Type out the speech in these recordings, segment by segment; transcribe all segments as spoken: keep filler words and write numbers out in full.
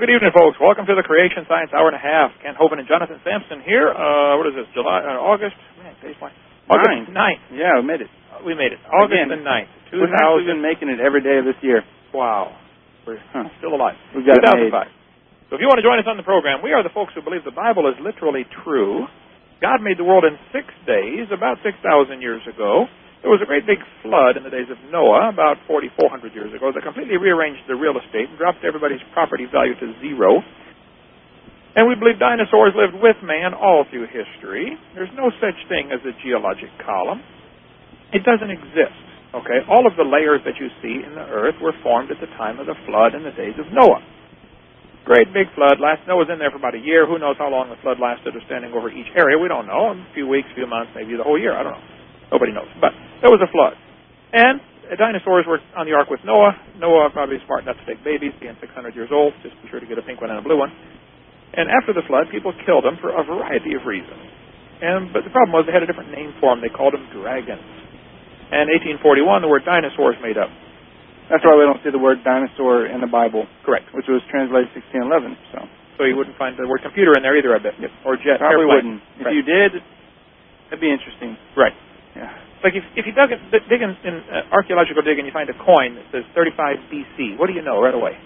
good evening, folks. Welcome to the Creation Science Hour and a Half. Ken Hovind and Jonathan Sampson here. Uh, what is this, July, uh, August? Man, today's fine. August ninth. Yeah, we made it. Uh, we made it. August Again, the ninth. We've actually been making it every day of this year. Wow. We're huh. still alive. We've got two thousand five. It made. So if you want to join us on the program, we are the folks who believe the Bible is literally true. God made the world in six days, about six thousand years ago. There was a great big flood in the days of Noah, about forty-four hundred years ago, that completely rearranged the real estate and dropped everybody's property value to zero. And we believe dinosaurs lived with man all through history. There's no such thing as a geologic column. It doesn't exist. Okay, all of the layers that you see in the earth were formed at the time of the flood in the days of Noah. Great big flood. Last Noah was in there for about a year. Who knows how long the flood lasted or standing over each area? We don't know. A few weeks, a few months, maybe the whole year. I don't know. Nobody knows. But there was a flood. And uh, dinosaurs were on the ark with Noah. Noah probably smart enough to take babies, being six hundred years old. Just be sure to get a pink one and a blue one. And after the flood, people killed them for a variety of reasons. And But the problem was they had a different name for them. They called them dragons. And in eighteen forty-one, the word dinosaur is made up. That's why we don't see the word dinosaur in the Bible. Correct. Which was translated sixteen eleven. So so you wouldn't find the word computer in there either, I bet. Yep. Or jet. Probably airplane. wouldn't. If right. you did, it'd be interesting. Right. Yeah. Like if, if you dug in, dig in, in uh, archaeological dig and you find a coin that says thirty-five B C, what do you know right away?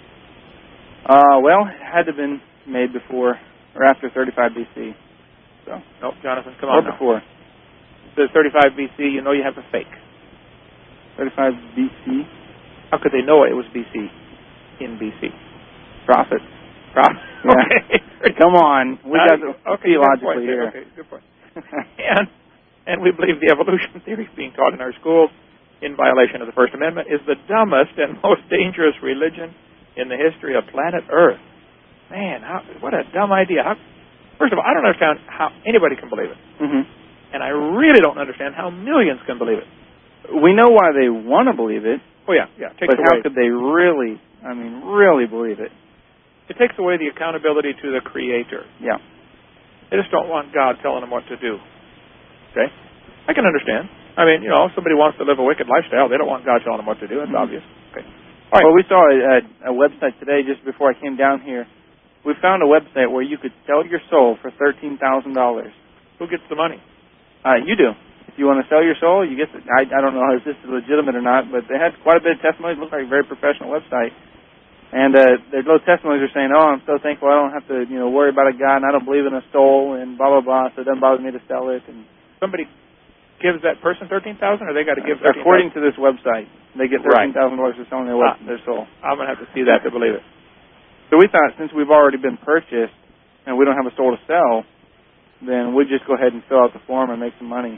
Uh, well, it had to have been made before or after thirty-five B C. So. Nope, Jonathan, come or on. Or before. It says thirty-five B C, you know you have a fake. thirty-five B C? How could they know it was B C in B C? Prophet. Prophet. Yeah. Okay. Come on. We uh, got the okay, theologically here. Okay, good point. and, and we believe the evolution theory being taught in our schools in violation of the First Amendment is the dumbest and most dangerous religion in the history of planet Earth. Man, how, what a dumb idea. How, first of all, I don't understand how anybody can believe it. Mm-hmm. And I really don't understand how millions can believe it. We know why they want to believe it. Oh, yeah, yeah. But how could they really, I mean, really believe it? It takes away the accountability to the Creator. Yeah. They just don't want God telling them what to do. Okay? I can understand. I mean, you know, if somebody wants to live a wicked lifestyle, they don't want God telling them what to do. That's mm-hmm. obvious. Okay. All right. Well, we saw a, a, a website today just before I came down here. We found a website where you could sell your soul for thirteen thousand dollars. Who gets the money? Uh, you do. If you want to sell your soul, you get the, I, I don't know if this is legitimate or not, but they had quite a bit of testimonies. It looked like a very professional website. And uh, their little testimonies are saying, oh, I'm so thankful I don't have to, you know, worry about a God, and I don't believe in a soul, and blah, blah, blah, so it doesn't bother me to sell it. And somebody gives that person thirteen thousand dollars, or they got to give thirteen thousand dollars? According to this website, they get thirteen thousand dollars for selling their, ah, their soul. I'm going to have to see that to believe it. So we thought since we've already been purchased and we don't have a soul to sell, then we'd just go ahead and fill out the form and make some money.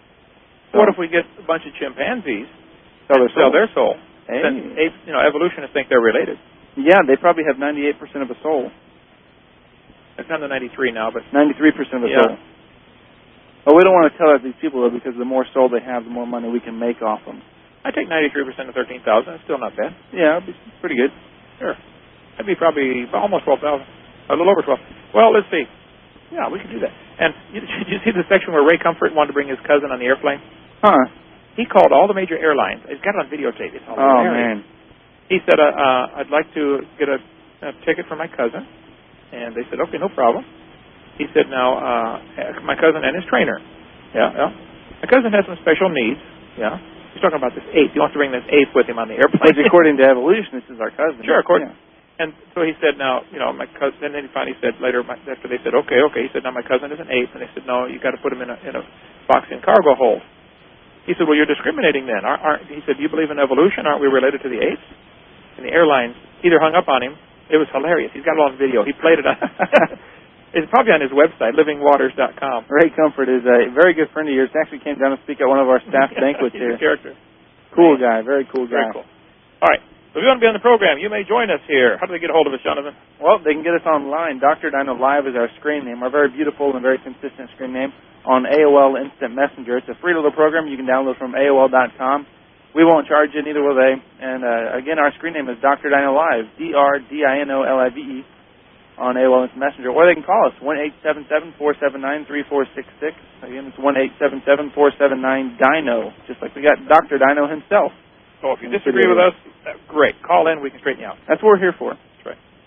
So what if we get a bunch of chimpanzees sell their sell soul? their soul? Hey. Then, you know, evolutionists think they're related. Yeah, they probably have ninety-eight percent of a soul. It's down to ninety-three now, but ninety-three percent of a yeah. soul. Well, we don't want to tell that these people, though, because the more soul they have, the more money we can make off them. I take ninety-three percent of thirteen thousand. It's still not bad. Yeah, it'd be pretty good. Sure. That'd be probably almost twelve thousand. A little over twelve. Well, let's see. Yeah, we could do that. And you, did you see the section where Ray Comfort wanted to bring his cousin on the airplane? Huh. He called all the major airlines. He's got it on videotape. It's all oh, hilarious. man. He said, uh, uh, I'd like to get a, a ticket for my cousin. And they said, okay, no problem. He said, now, uh, my cousin and his trainer. Yeah, yeah. My cousin has some special needs. Yeah. He's talking about this ape. He wants to bring this ape with him on the airplane. Which, according to evolution, this is our cousin. Sure, according. Yeah. And so he said, now, you know, my cousin, and then he finally said later, my, after they said, okay, okay, he said, now my cousin is an ape. And they said, no, you got to put him in a, in a box in cargo hold. He said, well, you're discriminating then. Aren't, aren't, he said, do you believe in evolution? Aren't we related to the apes? And the airlines either hung up on him. It was hilarious. He's got it on video. He played it on. It's probably on his website, living waters dot com. Ray Comfort is a very good friend of yours. He actually came down to speak at one of our staff banquets He's here. a character. Cool guy. Very cool guy. Very cool. All right. So if you want to be on the program, you may join us here. How do they get a hold of us, Jonathan? Well, they can get us online. Doctor Dino Live is our screen name, our very beautiful and very consistent screen name on A O L Instant Messenger. It's a free little program you can download from A O L dot com. We won't charge you, neither will they. And, uh, again, our screen name is Doctor Dino Live, D R D I N O L I V E, on A O L Instant Messenger. Or they can call us, one eight seven seven, four seven nine, three four six six. Again, it's one eight seven seven, four seven nine, D I N O, just like we got Doctor Dino himself. So if you disagree with us, uh, great. Call in. We can straighten you out. That's what we're here for. That's right.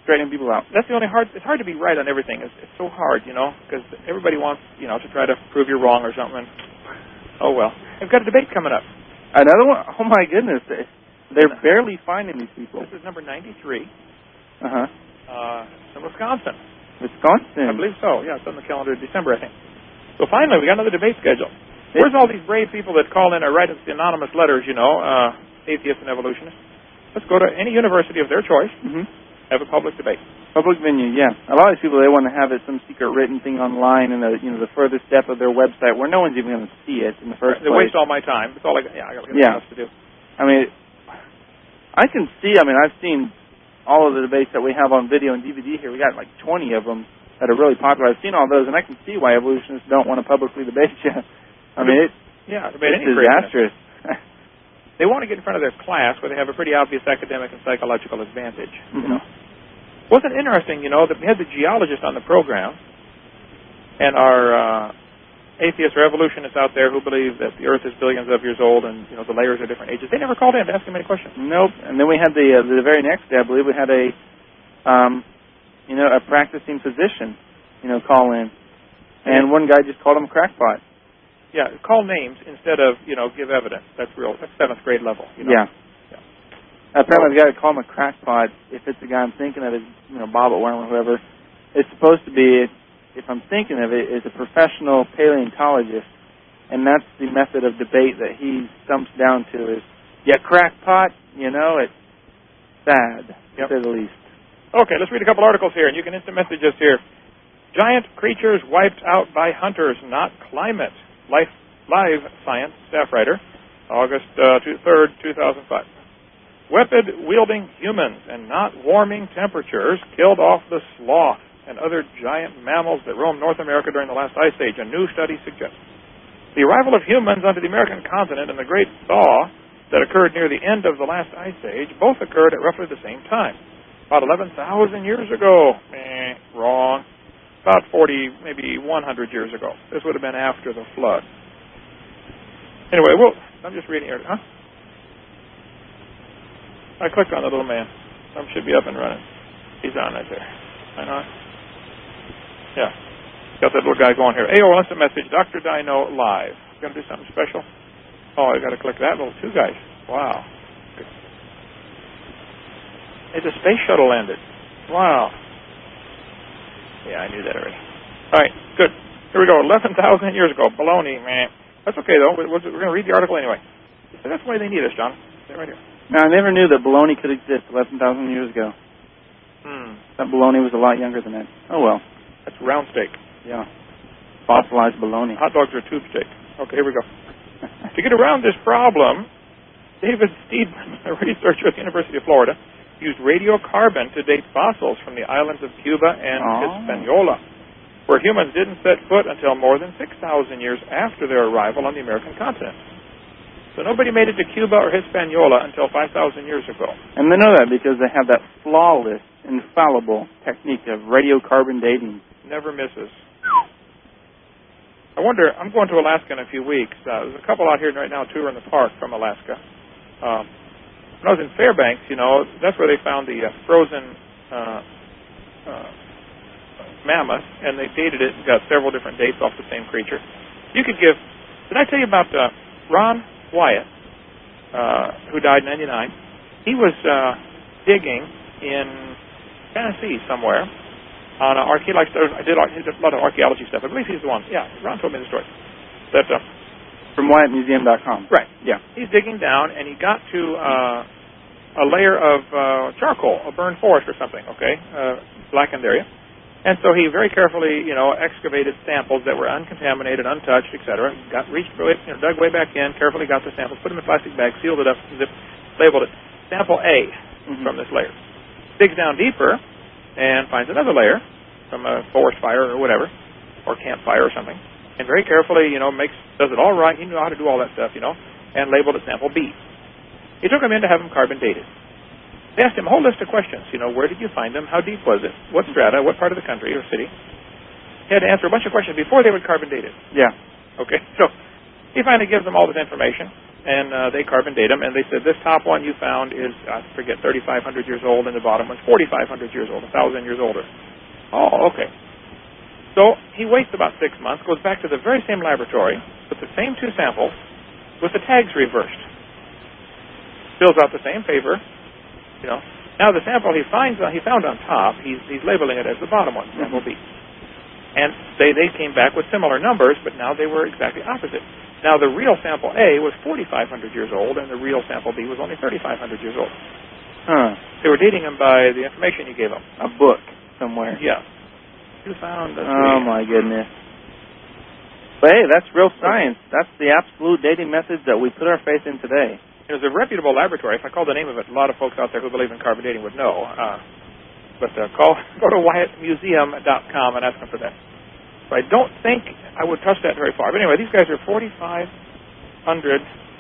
straightening people out. That's the only hard. It's hard to be right on everything. It's, it's so hard, you know, because everybody wants, you know, to try to prove you're wrong or something. Oh well. We've got a debate coming up. Another one. Oh my goodness, they're barely finding these people. This is number ninety-three. Uh huh. Uh, in Wisconsin. Wisconsin. I believe so. Yeah, it's on the calendar of December, I think. So finally, we got another debate scheduled. Where's all these brave people that call in or write us the anonymous letters, you know, uh, atheists and evolutionists? Let's go to any university of their choice, mm-hmm. have a public debate. Public venue, yeah. A lot of these people, they want to have it some secret written thing online in the, you know, the furthest step of their website where no one's even going to see it in the first right. They place. waste all my time. That's all I got. Yeah, I got nothing yeah. else to do. I mean, I can see, I mean, I've seen all of the debates that we have on video and D V D here. We got like twenty of them that are really popular. I've seen all those, and I can see why evolutionists don't want to publicly debate you. I mean, it, yeah, debate it's any disastrous. They want to get in front of their class where they have a pretty obvious academic and psychological advantage. Mm-hmm. You know, wasn't it interesting? You know, that we had the geologist on the program, and our uh, atheists or evolutionists out there who believe that the Earth is billions of years old and you know the layers are different ages. They never called in to ask him any questions. Nope. And then we had the uh, the very next day, I believe, we had a um, you know a practicing physician, you know, call in, and one guy just called him a crackpot. Yeah, call names instead of, you know, give evidence. That's real. That's seventh grade level. You know? Yeah. yeah. Apparently, the guy to call him a crackpot, if it's the guy I'm thinking of, is, you know, Bob Worm or whoever, it's supposed to be, if I'm thinking of it, is a professional paleontologist, and that's the method of debate that he stumps down to is, yeah, crackpot, you know, it's sad, yep. to say the least. Okay, let's read a couple articles here, and you can instant message us here. Giant creatures wiped out by hunters, not climate. Life, Live Science staff writer, August uh, third, two thousand five. Weapon-wielding humans and not warming temperatures killed off the sloth and other giant mammals that roamed North America during the last ice age, a new study suggests. The arrival of humans onto the American continent and the great thaw that occurred near the end of the last ice age both occurred at roughly the same time, about eleven thousand years ago. Eh, wrong. About forty, maybe one hundred years ago. This would have been after the flood. Anyway, well, I'm just reading here. Huh? I clicked on the little man. Some should be up and running. He's on right there. I know. Yeah. Got that little guy going here. A O L instant message. Doctor Dino live. Going to do something special? Oh, I got to click that little two guys. Wow. Hey, the space shuttle landed. Wow. Yeah, I knew that already. All right, good. Here we go. eleven thousand years ago. Baloney, man. That's okay, though. We're, we're going to read the article anyway. That's why they need us, John. Stay right here. Now, I never knew that baloney could exist eleven thousand years ago. Hmm. That baloney was a lot younger than that. Oh, well. That's round steak. Yeah. Fossilized baloney. Hot dogs are tube steak. Okay, here we go. To get around this problem, David Steedman, a researcher at the University of Florida, used radiocarbon to date fossils from the islands of Cuba and oh. Hispaniola, where humans didn't set foot until more than six thousand years after their arrival on the American continent. So nobody made it to Cuba or Hispaniola until five thousand years ago. And they know that because they have that flawless, infallible technique of radiocarbon dating. Never misses. I wonder, I'm going to Alaska in a few weeks. Uh, there's a couple out here right now, too, in the park from Alaska. Um, When I was in Fairbanks, you know, that's where they found the uh, frozen uh, uh, mammoth, and they dated it and got several different dates off the same creature. You could give... Did I tell you about uh, Ron Wyatt, uh, who died in ninety-nine? He was uh, digging in Tennessee somewhere on an archaeology... I did, I did a lot of archaeology stuff. I believe he's the one. Yeah, Ron told me the story. That... Uh, From Wyatt Museum dot com. Right. Yeah. He's digging down, and he got to uh, a layer of uh, charcoal, a burned forest or something, okay, uh, blackened area. And so he very carefully, you know, excavated samples that were uncontaminated, untouched, et cetera. Got reached, you know, dug way back in, carefully got the samples, put them in a plastic bag, sealed it up, zip, labeled it sample A mm-hmm. from this layer. Digs down deeper and finds another layer from a forest fire or whatever, or campfire or something. And very carefully, you know, makes does it all right. He knew how to do all that stuff, you know, and labeled it sample B. He took him in to have him carbon dated. They asked him a whole list of questions. You know, where did you find them? How deep was it? What strata? What part of the country or city? He had to answer a bunch of questions before they would carbon date it. Yeah. Okay. So he finally gives them all this information. and uh, they carbon date them, and they said this top one you found is, I forget, thirty-five hundred years old, and the bottom one's forty-five hundred years old, one thousand years older. Oh, okay. So he waits about six months, goes back to the very same laboratory with the same two samples with the tags reversed. Fills out the same paper, you know. Now the sample he finds uh, he found on top, he's, he's labeling it as the bottom one, sample B. And they, they came back with similar numbers, but now they were exactly opposite. Now the real sample A was forty-five hundred years old, and the real sample B was only thirty-five hundred years old. Huh. They were dating him by the information you gave them. A book somewhere. Yeah. You found. Oh my goodness. But hey, that's real science. That's the absolute dating methods that we put our faith in today. It was a reputable laboratory. If I called the name of it, a lot of folks out there who believe in carbon dating would know. Uh, but uh, call, go to Wyatt Museum dot com and ask them for that. So I don't think I would touch that very far. But anyway, these guys are forty-five hundred,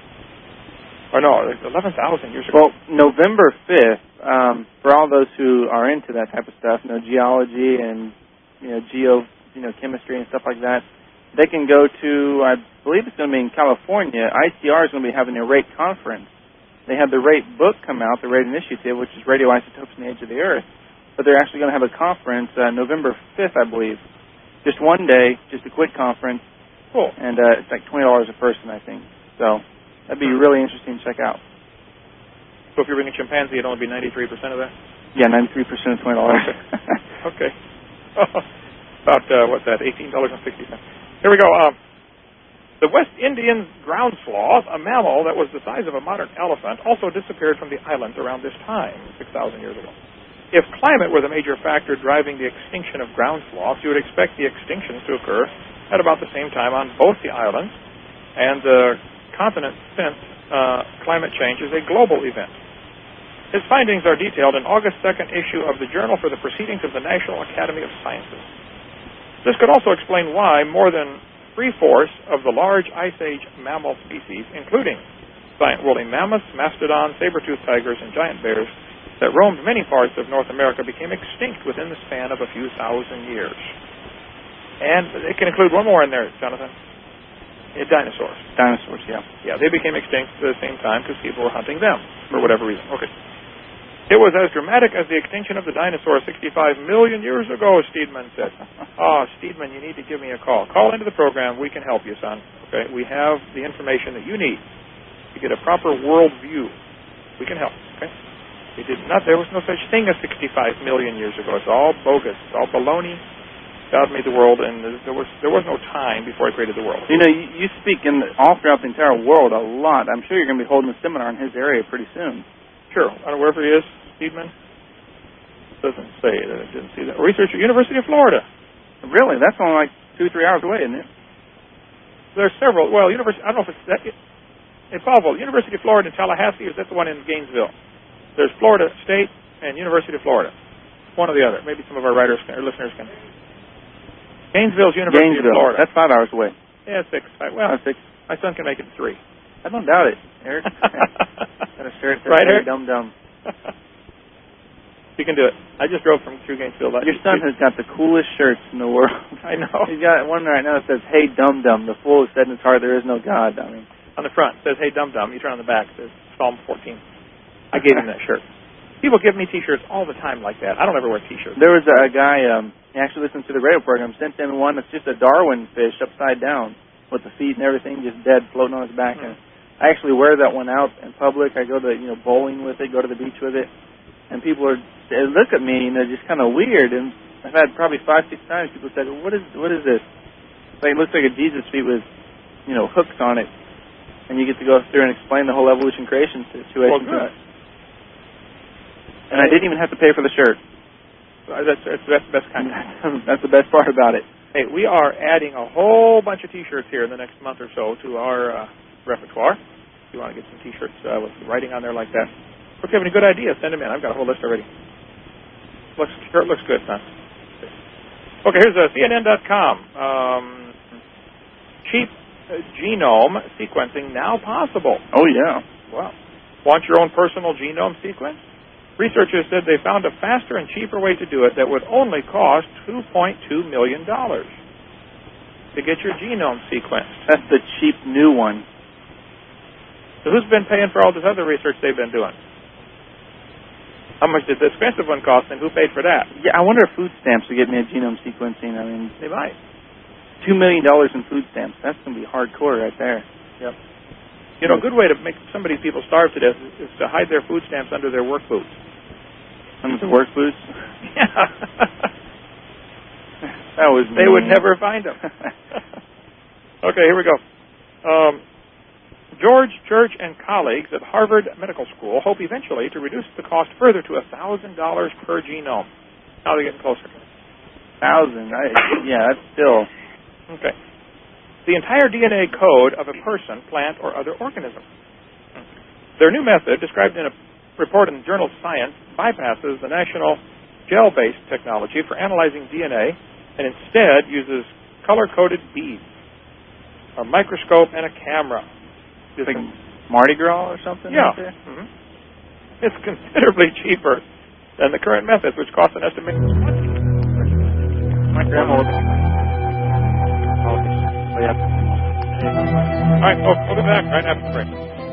or no, eleven thousand years ago. Well, November fifth, um, for all those who are into that type of stuff, you know, geology and, you know, geo, you know, chemistry and stuff like that, they can go to, I believe it's going to be in California. I C R is going to be having a rate conference. They had the rate book come out, the rate initiative, which is radioisotopes in the age of the Earth. But they're actually going to have a conference uh, November fifth, I believe. Just one day, just a quick conference. Cool. And uh, it's like twenty dollars a person, I think. So that'd be really interesting to check out. So if you bring a chimpanzee, it'd only be ninety-three percent of that? Yeah, ninety-three percent of twenty dollars. Okay. About, uh, what's that, eighteen dollars and sixty cents. Here we go. Um, the West Indian ground sloth, a mammal that was the size of a modern elephant, also disappeared from the islands around this time, six thousand years ago. If climate were the major factor driving the extinction of ground sloths, you would expect the extinctions to occur at about the same time on both the islands and the continent, since uh, climate change is a global event. His findings are detailed in August second issue of the Journal for the Proceedings of the National Academy of Sciences. This could also explain why more than three-fourths of the large Ice Age mammal species, including giant woolly mammoths, mastodons, saber-toothed tigers, and giant bears, that roamed many parts of North America became extinct within the span of a few thousand years. And it can include one more in there, Jonathan. Yeah, dinosaurs. Dinosaurs, yeah. Yeah, they became extinct at the same time because people were hunting them for whatever reason. Okay. It was as dramatic as the extinction of the dinosaur sixty-five million years ago, Steedman said. Oh, Steedman, you need to give me a call. Call into the program. We can help you, son. Okay, we have the information that you need to get a proper world view. We can help. Okay. They did not. There was no such thing as sixty-five million years ago. It's all bogus. It's all baloney. God made the world, and there was there was no time before He created the world. You know, you, you speak in the, all throughout the entire world a lot. I'm sure you're going to be holding a seminar in his area pretty soon. Sure. I don't know wherever he is, Steedman. Doesn't say that. I didn't see that. Researcher, University of Florida. Really? That's only like two, three hours away, isn't it? There's several. Well, University. I don't know if it's that. It, it's Paulville. University of Florida in Tallahassee, or is that the one in Gainesville? There's Florida State and University of Florida. One or the other. Maybe some of our writers can, or listeners can. Gainesville's University Gainesville. of Florida. That's five hours away. Yeah, six. Well, oh, six. My son can make it three. I don't doubt it, Eric. Got a shirt that right, says Eric? Dum Dum. You can do it. I just drove from through Gainesville. Your son has got the coolest shirts in the world. I know. He's got one right now that says, "Hey Dum Dum, the fool who said in his heart there is no God." I mean, on the front it says, "Hey Dum Dum." You turn on the back, it says Psalm fourteen. I gave him that shirt. People give me T-shirts all the time like that. I don't ever wear T-shirts. There was a guy, um, he actually listens to the radio program, sent in one that's just a Darwin fish upside down with the feet and everything just dead floating on his back. Mm-hmm. And I actually wear that one out in public. I go to, you know, bowling with it, go to the beach with it. And people are, they look at me and they're just kind of weird. And I've had probably five, six times people said, well, what is what is this? Like, it looks like a Jesus feet with, you know, hooks on it. And you get to go through and explain the whole evolution creation situation. Well, good. And I didn't even have to pay for the shirt. That's, that's, that's the best kind. That's the best part about it. Hey, we are adding a whole bunch of T-shirts here in the next month or so to our uh, repertoire. If you want to get some T-shirts uh, with writing on there like that. If you have any good ideas, send them in. I've got a whole list already. Looks, shirt looks good, son. Okay, here's uh, C N N dot com. Um, cheap uh, genome sequencing now possible. Oh, yeah. Wow. Want your own personal genome sequence? Researchers said they found a faster and cheaper way to do it that would only cost two point two million dollars to get your genome sequenced. That's the cheap new one. So who's been paying for all this other research they've been doing? How much did the expensive one cost, and who paid for that? Yeah, I wonder if food stamps will get me a genome sequencing. I mean, they might. Two million dollars in food stamps. That's going to be hardcore right there. Yep. You know, a good way to make some of these people starve to death is, is to hide their food stamps under their work boots. Under the work boots? Yeah. That was They mean. would never find them. Okay, here we go. Um, George Church and colleagues at Harvard Medical School hope eventually to reduce the cost further to one thousand dollars per genome. Now they're getting closer. one thousand dollars? Yeah, that's still... Okay. The entire D N A code of a person, plant, or other organism. Their new method, described in a report in the journal Science, bypasses the national gel-based technology for analyzing D N A and instead uses color-coded beads, a microscope, and a camera. Like Mardi Gras or something? Yeah. Right there? Mm-hmm. It's considerably cheaper than the current methods, which cost an estimated twenty. My grandma was... Oh, yeah. All right, folks, we'll be back right after the break.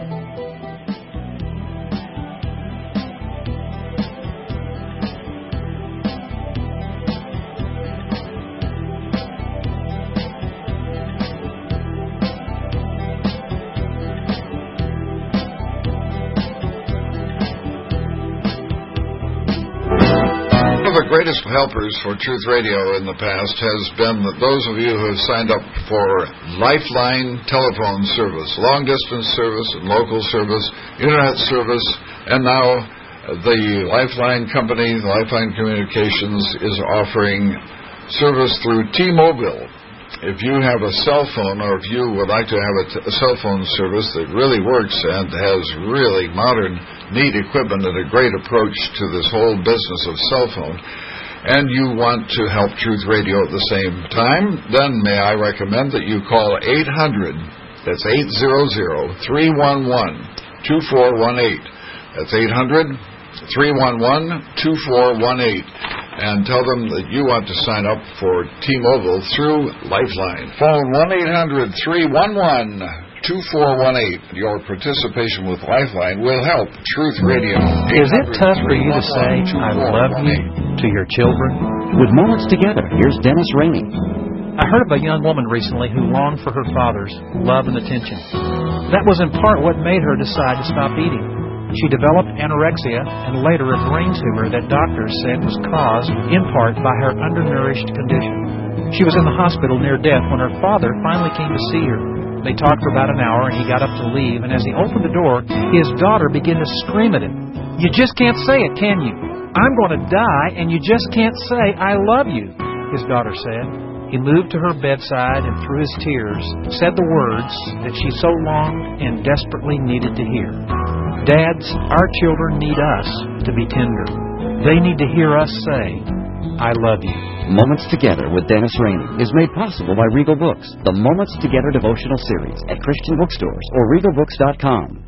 One of the greatest helpers for Truth Radio in the past has been that those of you who have signed up for Lifeline telephone service, long-distance service and local service, internet service, and now the Lifeline company, Lifeline Communications, is offering service through T-Mobile. If you have a cell phone, or if you would like to have a, t- a cell phone service that really works and has really modern, neat equipment and a great approach to this whole business of cell phone, and you want to help Truth Radio at the same time, then may I recommend that you call eight hundred, that's eight hundred, three one one, two four one eight. That's eight hundred, three one one, two four one eight. And tell them that you want to sign up for T-Mobile through Lifeline. Phone one eight hundred, three one one, two four one eight. Your participation with Lifeline will help Truth Radio. Is it tough for you to say, I love you, to your children? With Moments Together, here's Dennis Rainey. I heard of a young woman recently who longed for her father's love and attention. That was in part what made her decide to stop eating. She developed anorexia and later a brain tumor that doctors said was caused in part by her undernourished condition. She was in the hospital near death when her father finally came to see her. They talked for about an hour and he got up to leave, and as he opened the door, his daughter began to scream at him. You just can't say it, can you? I'm going to die and you just can't say I love you, his daughter said. He moved to her bedside and through his tears said the words that she so longed and desperately needed to hear. Dads, our children need us to be tender. They need to hear us say, I love you. Moments Together with Dennis Rainey is made possible by Regal Books, the Moments Together devotional series at Christian bookstores or regal books dot com.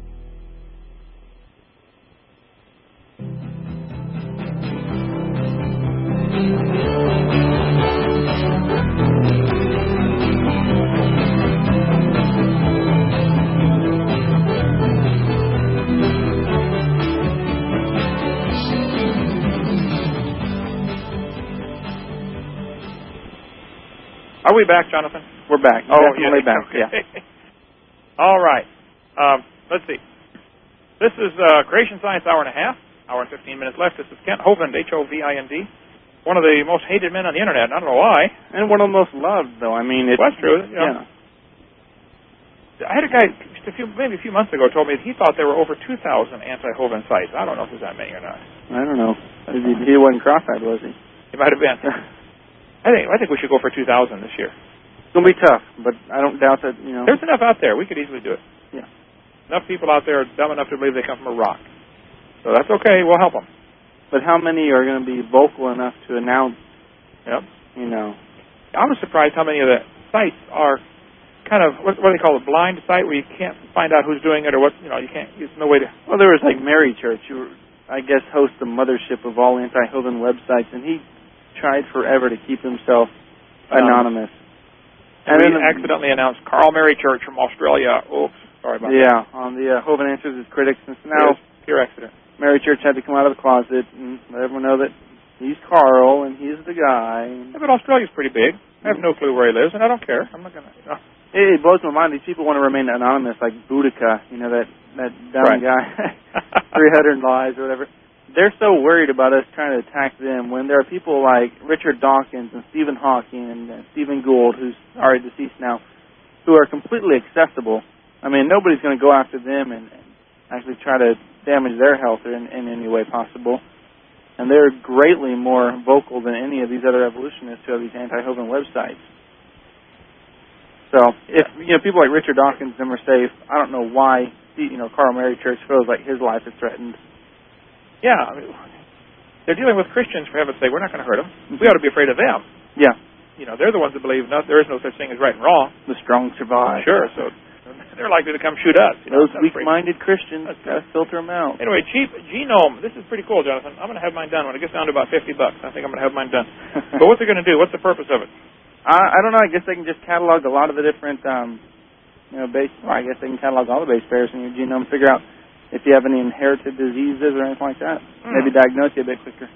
Are we back, Jonathan? We're back. Oh, Definitely yeah. back, Okay. yeah. All right. Um, let's see. This is uh, Creation Science Hour and a Half, hour and fifteen minutes left. This is Kent Hovind, H O V I N D, one of the most hated men on the Internet. I don't know why. And one of the most loved, though. I mean, it's... Well, that's true. You know. Yeah. I had a guy just a few, maybe a few months ago told me that he thought there were over two thousand anti-Hovind sites. I don't know if there's that many or not. I don't know. He, he wasn't cross-eyed, was he? He might have been. I think I think we should go for two thousand this year. It's going to be tough, but I don't doubt that, you know. There's enough out there. We could easily do it. Yeah. Enough people out there are dumb enough to believe they come from a rock. So that's okay. We'll help them. But how many are going to be vocal enough to announce, Yep. you know? I was surprised how many of the sites are kind of, what, what do they call it, blind site, where you can't find out who's doing it or what, you know, you can't, there's no way to. Well, there was like Mary Church, who I guess hosts the mothership of all anti-Hovind websites, and he tried forever to keep himself anonymous. And we accidentally announced Carl Mary Church from Australia. Oops. Sorry about yeah, that. Yeah, on the uh, Hovind Answers his critics. And so now, pure accident. Mary Church had to come out of the closet and let everyone know that he's Carl and he's the guy. Yeah, but Australia's pretty big. I have no clue where he lives, and I don't care. I'm not going to... No. It, it blows my mind. These people want to remain anonymous, like Boudica, you know, that, that dumb right. guy, three hundred Lies or whatever. They're so worried about us trying to attack them when there are people like Richard Dawkins and Stephen Hawking and uh, Stephen Gould, who's already deceased now, who are completely accessible. I mean, nobody's going to go after them and, and actually try to damage their health in, in any way possible. And they're greatly more vocal than any of these other evolutionists who have these anti-Hovind websites. So, if you know people like Richard Dawkins and them are safe, I don't know why you know Carl Mary Church feels like his life is threatened. Yeah, I mean, they're dealing with Christians, for heaven's sake. We're not going to hurt them. We ought to be afraid of them. Yeah. You know, they're the ones that believe no, there is no such thing as right and wrong. The strong survive. Sure, so they're likely to come shoot us. You know, Those weak-minded Christians, got to filter them out. Anyway, cheap genome. This is pretty cool, Jonathan. I'm going to have mine done when it gets down to about fifty bucks. I think I'm going to have mine done. But what's it going to do? What's the purpose of it? I, I don't know. I guess they can just catalog a lot of the different, um, you know, base. Well, I guess they can catalog all the base pairs in your genome, figure out if you have any inherited diseases or anything like that. Hmm. Maybe diagnose you a bit quicker.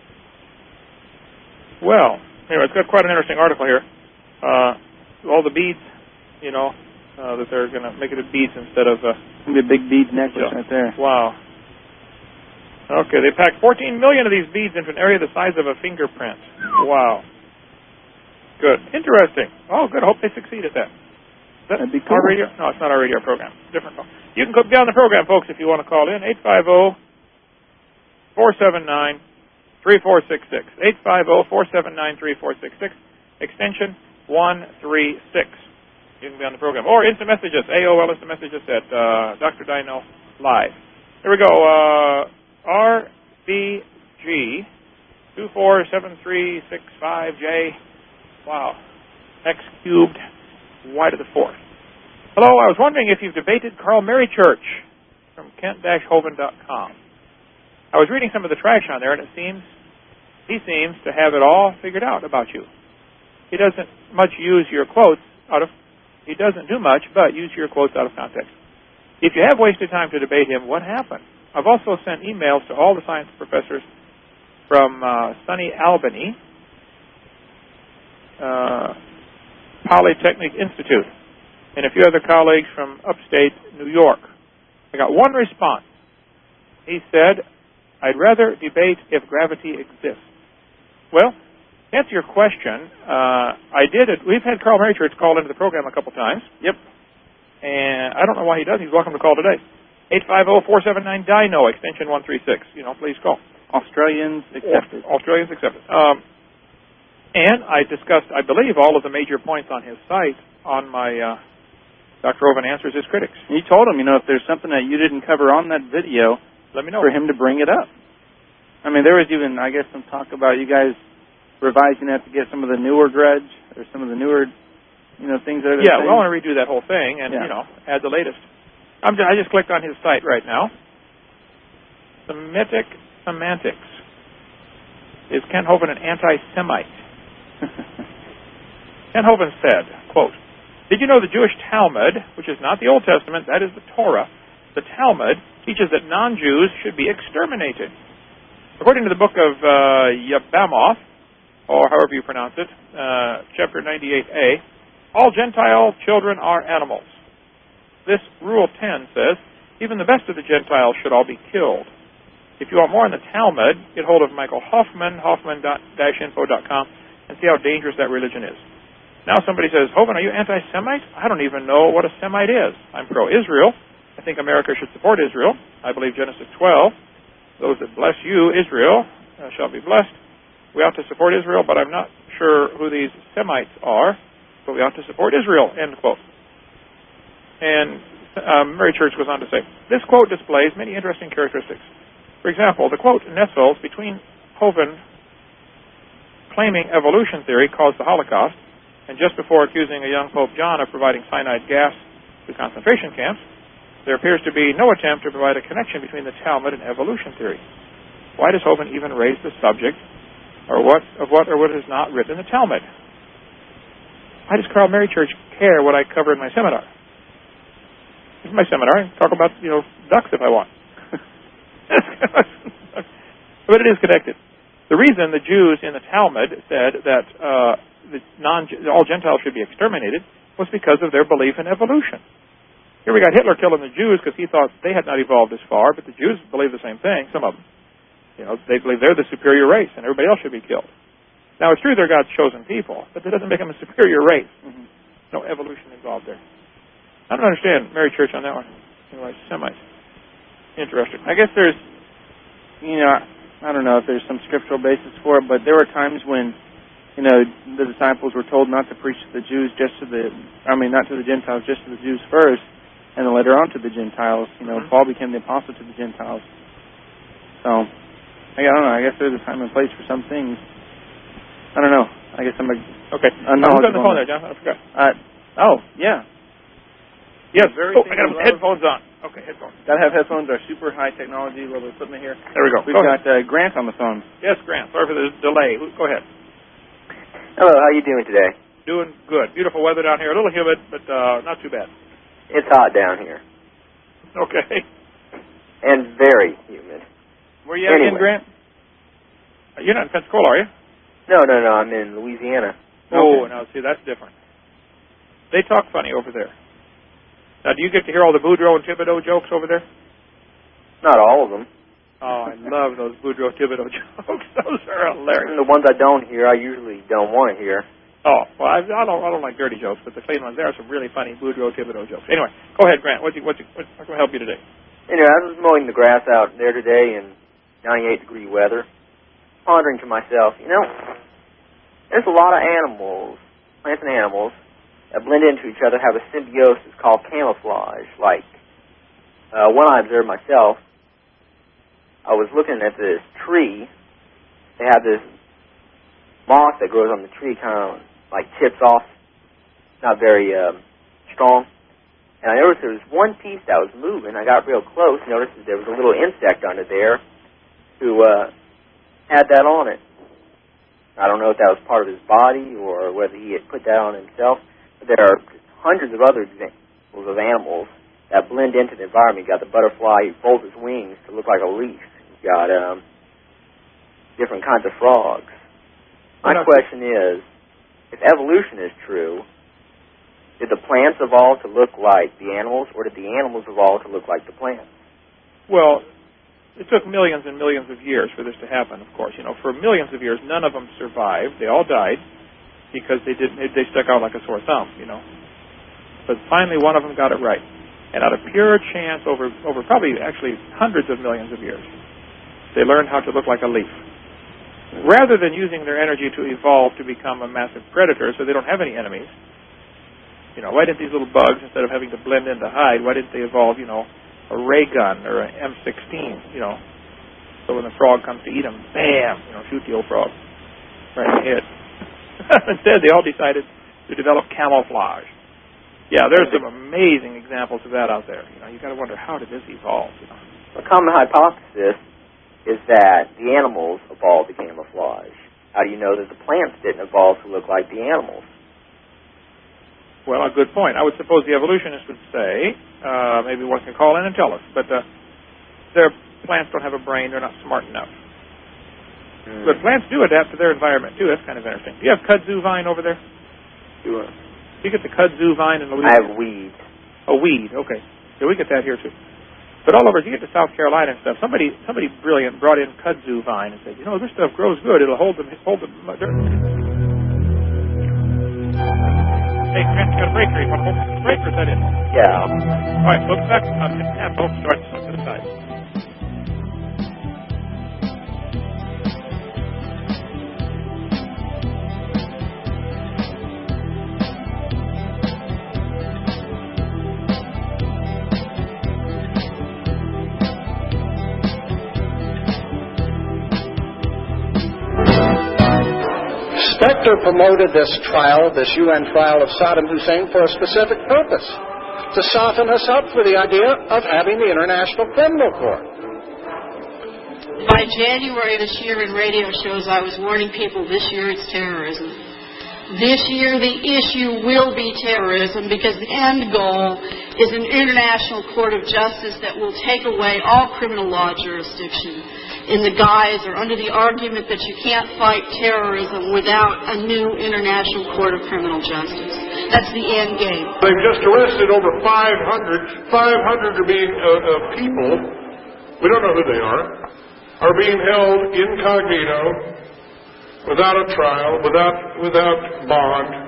Well, anyway, it's got quite an interesting article here. Uh, all the beads, you know, uh, that they're going to make it a beads instead of a... It's a big bead necklace yeah. right there. Wow. Okay, they packed fourteen million of these beads into an area the size of a fingerprint. Wow. Good. Interesting. Oh, good. I hope they succeed at that. Is that That'd be cool. Our radio? No, it's not our radio program. Different call. You can be on the program, folks, if you want to call in. eight five zero, four seven nine, three four six six. eight five zero, four seven nine, three four six six. Extension one three six. You can be on the program. Or instant message us. A O L instant message us at uh, Doctor Dino Live. Here we go. Uh, R B G two four seven three six five J. Wow. X cubed y to the fourth. Hello, I was wondering if you've debated Carl Mary Church from Kent Hovind dot com. I was reading some of the trash on there, and it seems he seems to have it all figured out about you. He doesn't much use your quotes out of he doesn't do much, but use your quotes out of context. If you have wasted time to debate him, what happened? I've also sent emails to all the science professors from uh, sunny Albany, uh, Polytechnic Institute, and a few other colleagues from upstate New York. I got one response. He said, I'd rather debate if gravity exists. Well, to answer your question, uh, I did it. We've had Carl Mary Church call into the program a couple times. Yep. And I don't know why he does. He's welcome to call today. eight five zero, four seven nine, D I N O, extension one three six. You know, please call. Australians accepted. Australians accepted. Um, and I discussed, I believe, all of the major points on his site on my uh, Doctor Hovind Answers His Critics. And you told him, you know, if there's something that you didn't cover on that video, let me know. For him to bring it up. I mean, there was even, I guess, some talk about you guys revising that to get some of the newer grudge or some of the newer, you know, things that are. Yeah, well, I want to redo that whole thing and, yeah. you know, add the latest. I'm just, I just clicked on his site right now. Semitic semantics. Is Kent Hovind an anti-Semite? Kent Hovind said, quote, did you know the Jewish Talmud, which is not the Old Testament, that is the Torah, the Talmud teaches that non-Jews should be exterminated. According to the book of uh, Yebamoth, or however you pronounce it, uh, chapter ninety-eight A, all Gentile children are animals. This Rule ten says, even the best of the Gentiles should all be killed. If you want more on the Talmud, get hold of Michael Hoffman, hoffman dash info dot com, and see how dangerous that religion is. Now somebody says, Hovind, are you anti-Semite? I don't even know what a Semite is. I'm pro-Israel. I think America should support Israel. I believe Genesis twelve, those that bless you, Israel, uh, shall be blessed. We ought to support Israel, but I'm not sure who these Semites are, but we ought to support Israel, end quote. And um, Mary Church goes on to say, this quote displays many interesting characteristics. For example, the quote nestles between Hovind claiming evolution theory caused the Holocaust, and just before accusing a young Pope John of providing cyanide gas to concentration camps, there appears to be no attempt to provide a connection between the Talmud and evolution theory. Why does Hovind even raise the subject or what of what or what is not written in the Talmud? Why does Carl Mary Church care what I cover in my seminar? This is my seminar. I can talk about, you know, ducks if I want. But it is connected. The reason the Jews in the Talmud said that uh, the non all Gentiles should be exterminated was because of their belief in evolution. Here we got Hitler killing the Jews because he thought they had not evolved as far, but the Jews believe the same thing, some of them. You know, they believe they're the superior race and everybody else should be killed. Now, it's true they're God's chosen people, but that doesn't make them a superior race. Mm-hmm. No evolution involved there. I don't understand Mary Church on that one. Anyway, Semites. Interesting. I guess there's, you know, I don't know if there's some scriptural basis for it, but there were times when, you know, the disciples were told not to preach to the Jews, just to the, I mean, not to the Gentiles, just to the Jews first, and then later on to the Gentiles. You know, mm-hmm. Paul became the apostle to the Gentiles. So, I don't know. I guess there's a time and place for some things. I don't know. I guess I'm a, okay. I'm on the phone there, John. I forgot. Uh, oh, yeah. Yes. Very oh, I got headphones on. Okay, headphones. Got to have headphones. Our super high technology little equipment here. There we go. We've go got uh, Grant on the phone. Yes, Grant. Sorry for the delay. Go ahead. Hello. How you doing today? Doing good. Beautiful weather down here. A little humid, but uh, not too bad. It's hot down here. Okay. And very humid. Where are you at anyway. again, Grant? You're not in Pensacola, are you? No, no, no. I'm in Louisiana. Oh, okay. Now see, that's different. They talk funny over there. Now, do you get to hear all the Boudreaux and Thibodeau jokes over there? Not all of them. Oh, I love those Boudreaux Thibodeau jokes. Those are hilarious. And the ones I don't hear, I usually don't want to hear. Oh, well, I, I don't. I don't like dirty jokes, but the clean ones, there are some really funny Boudreaux Thibodeau jokes. Anyway, go ahead, Grant. What's you, what's you, what, how can I help you today? Anyway, I was mowing the grass out there today in ninety-eight degree weather, pondering to myself, you know, there's a lot of animals, plants and animals, that blend into each other, have a symbiosis called camouflage. Like, uh, when I observed myself, I was looking at this tree. They have this moss that grows on the tree, kind of like tips off, not very um, strong. And I noticed there was one piece that was moving. I got real close, noticed that there was a little insect under there who uh, had that on it. I don't know if that was part of his body or whether he had put that on himself. There are hundreds of other examples of animals that blend into the environment. You've got the butterfly, he folds his wings to look like a leaf. You've got um, different kinds of frogs. My question is, if evolution is true, did the plants evolve to look like the animals, or did the animals evolve to look like the plants? Well, it took millions and millions of years for this to happen, of course. You know, for millions of years, none of them survived. They all died. Because they didn't, they stuck out like a sore thumb, you know. But finally, one of them got it right, and out of pure chance, over over probably actually hundreds of millions of years, they learned how to look like a leaf. Rather than using their energy to evolve to become a massive predator, so they don't have any enemies. You know, why didn't these little bugs, instead of having to blend in to hide, why didn't they evolve, you know, a ray gun or an M sixteen, you know, so when the frog comes to eat them, bam, you know, shoot the old frog right in the head. Instead, they all decided to develop camouflage. Yeah, there's some amazing examples of that out there. You know, you got to wonder, how did this evolve? You know? A common hypothesis is that the animals evolved to camouflage. How do you know that the plants didn't evolve to look like the animals? Well, a good point. I would suppose the evolutionists would say, uh, maybe one can call in and tell us, but uh, their plants don't have a brain. They're not smart enough. Mm. But plants do adapt to their environment, too. That's kind of interesting. Do you have kudzu vine over there? Sure. Do you get the kudzu vine in Louisiana? I have weed. A weed, okay. Yeah, we get that here, too. But all over, if you get to South Carolina and stuff, somebody somebody brilliant brought in kudzu vine and said, you know, this stuff grows good. It'll hold the, hold the dirt. Hey, Grant, you got a breaker. You want to hold the breaker? Is that it? Yeah. All right, look back. Uh, half, don't start to the side. Specter promoted this trial, this U N trial of Saddam Hussein, for a specific purpose, to soften us up for the idea of having the International Criminal Court. By January this year in radio shows, I was warning people this year it's terrorism. This year the issue will be terrorism because the end goal is an international court of justice that will take away all criminal law jurisdiction in the guise or under the argument that you can't fight terrorism without a new international court of criminal justice. That's the end game. They've just arrested over five hundred. five hundred are being, uh, uh, people, we don't know who they are, are being held incognito, without a trial, without without bond.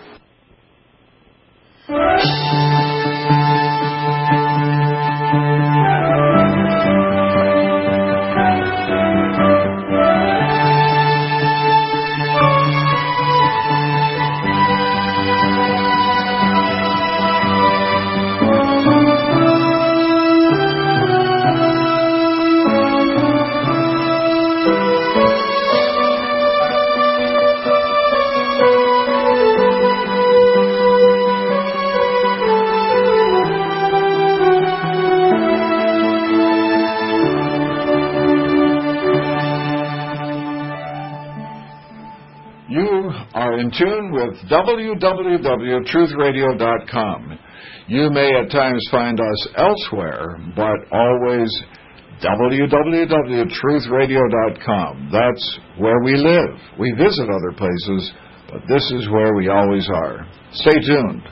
In tune with w w w dot truth radio dot com. You may at times find us elsewhere, but always w w w dot truth radio dot com. That's where we live. We visit other places, but this is where we always are. Stay tuned.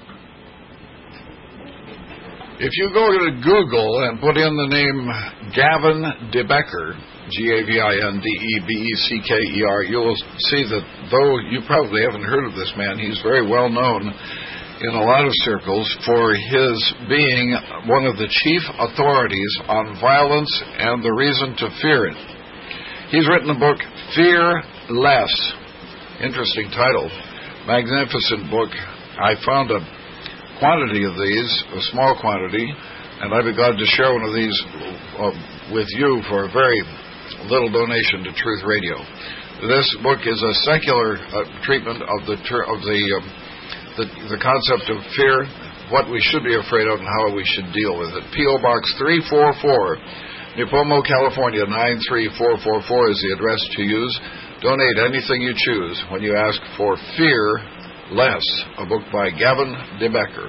If you go to Google and put in the name Gavin de Becker, G A V I N D E B E C K E R, you'll see that though you probably haven't heard of this man, he's very well known in a lot of circles for his being one of the chief authorities on violence and the reason to fear it. He's written a book, Fear Less. Interesting title. Magnificent book. I found a quantity of these, a small quantity, and I'd be glad to share one of these uh, with you for a very little donation to Truth Radio. This book is a secular uh, treatment of the ter- of the, um, the the concept of fear, what we should be afraid of, and how we should deal with it. P O Box three forty-four, Nipomo, California nine three four four four is the address to use. Donate anything you choose when you ask for Fear Less, a book by Gavin de Becker.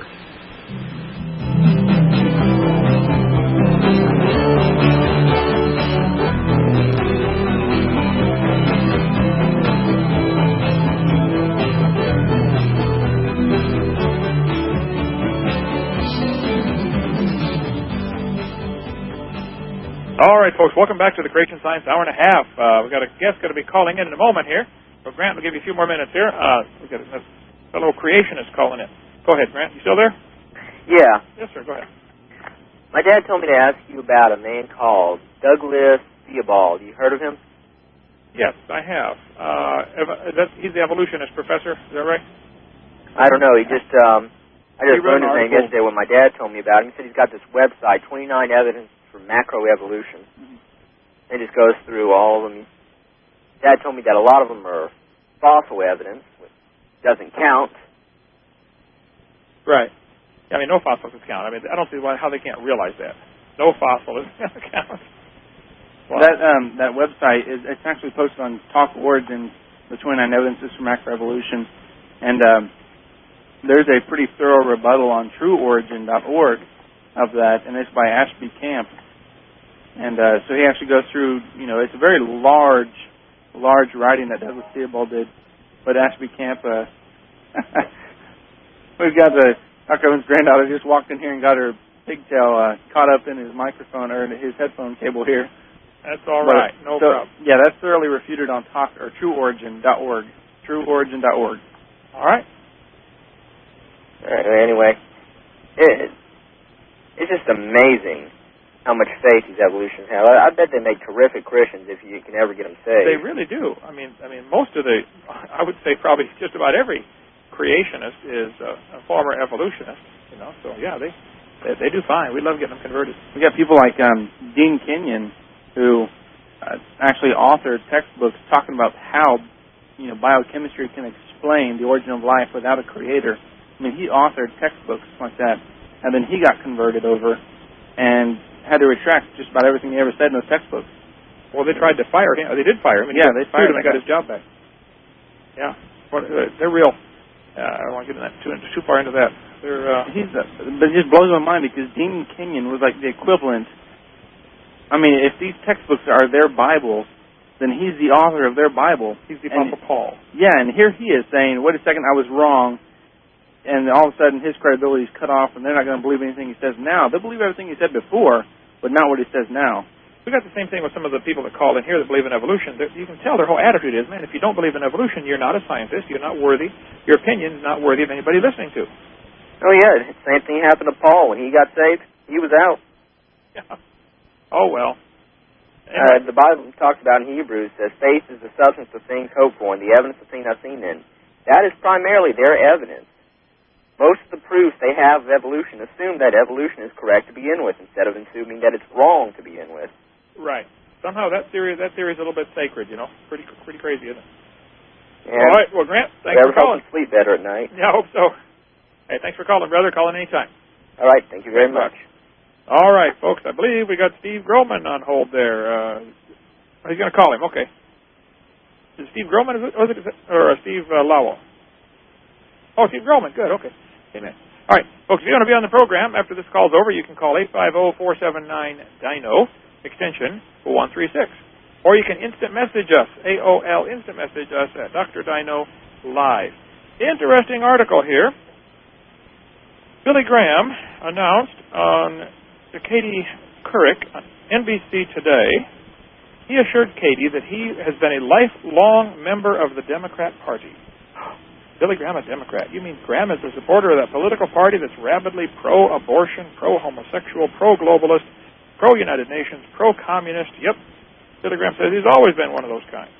All right, folks, welcome back to the Creation Science Hour and a Half. Uh, we've got a guest going to be calling in in a moment here. So, Grant, we'll give you a few more minutes here. Uh, we've got a fellow creationist calling in. Go ahead, Grant. You still there? Yeah. Yes, sir. Go ahead. My dad told me to ask you about a man called Douglas Theobald. You heard of him? Yes, I have. Uh, that's, he's the evolutionist professor. Is that right? I don't know. He just, um, I just he learned his name yesterday when my dad told me about him. He said he's got this website, twenty-nine Evidence for Macroevolution. Mm-hmm. It just goes through all of them. Dad told me that a lot of them are fossil evidence, which doesn't count. Right. I mean, no fossil can count. I mean, I don't see why, how they can't realize that. No fossil is going to count. Wow. That um, that website is it's actually posted on Talk Origins, the twenty-nine Evidences for Macroevolution, and um, there's a pretty thorough rebuttal on true origin dot org of that, and it's by Ashby Camp. And uh, so he actually goes through, you know, it's a very large, large writing that Douglas Theobald did, but Ashby Camp, uh, we've got the, Doctor Owen's granddaughter just walked in here and got her pigtail uh, caught up in his microphone, or in his headphone cable here. That's all but, right, no so, problem. Yeah, that's thoroughly refuted on Talk, or true origin dot org, true origin dot org. All right. All right, anyway, it, it's just amazing how much faith these evolutionists have. I, I bet they make terrific Christians if you can ever get them saved. They really do. I mean, I mean, most of the, I would say probably just about every creationist is a, a former evolutionist. You know, so yeah, they, they they do fine. We love getting them converted. We got people like um, Dean Kenyon, who uh, actually authored textbooks talking about how, you know, biochemistry can explain the origin of life without a creator. I mean, he authored textbooks like that, and then he got converted over and had to retract just about everything he ever said in those textbooks. Well, they tried to fire him. They did fire him. And yeah, they fired him and got his job back. Yeah. What, uh, they're real. Uh, I don't want to get in that too, too far into that. They're, uh, He's, uh, but it just blows my mind because Dean Kenyon was like the equivalent. I mean, if these textbooks are their Bible, then he's the author of their Bible. He's the Apostle Paul. Yeah, and here he is saying, wait a second, I was wrong. And all of a sudden his credibility is cut off and they're not going to believe anything he says now. They'll believe everything he said before, but not what he says now. We got the same thing with some of the people that call in here that believe in evolution. They're, you can tell their whole attitude is, man, if you don't believe in evolution, you're not a scientist, you're not worthy, your opinion is not worthy of anybody listening to. Oh, yeah, the same thing happened to Paul. When he got saved, he was out. Yeah. Oh, well. Uh, the Bible talks about in Hebrews, says, faith is the substance of things hoped for and the evidence of things not seen in. That is primarily their evidence. Most of the proofs they have of evolution assume that evolution is correct to begin with instead of assuming that it's wrong to begin with. Right. Somehow that theory that theory is a little bit sacred, you know. Pretty pretty crazy, isn't it? Yeah. All right. Well, Grant, thanks for calling. Help you sleep better at night. Yeah, I hope so. Hey, thanks for calling, brother. Call in anytime. All right. Thank you very much. All right, folks. I believe we got Steve Groman on hold there. Uh, he's going to call him. Okay. Is it Steve Groman? Is it, or, is it, or uh, Steve uh, Lowell? Oh, Steve Groman. Good. Okay. Amen. All right, folks, if you want to be on the program after this call's over, you can call eight five zero, four seven nine, D I N O, extension one three six. Or you can instant message us, A O L, instant message us at Doctor Dino Live. Interesting article here. Billy Graham announced on Katie Couric on N B C Today, he assured Katie that he has been a lifelong member of the Democrat Party. Billy Graham, a Democrat. You mean Graham is a supporter of that political party that's rabidly pro-abortion, pro-homosexual, pro-globalist, pro-United Nations, pro-communist? Yep. Billy Graham says he's always been one of those kinds.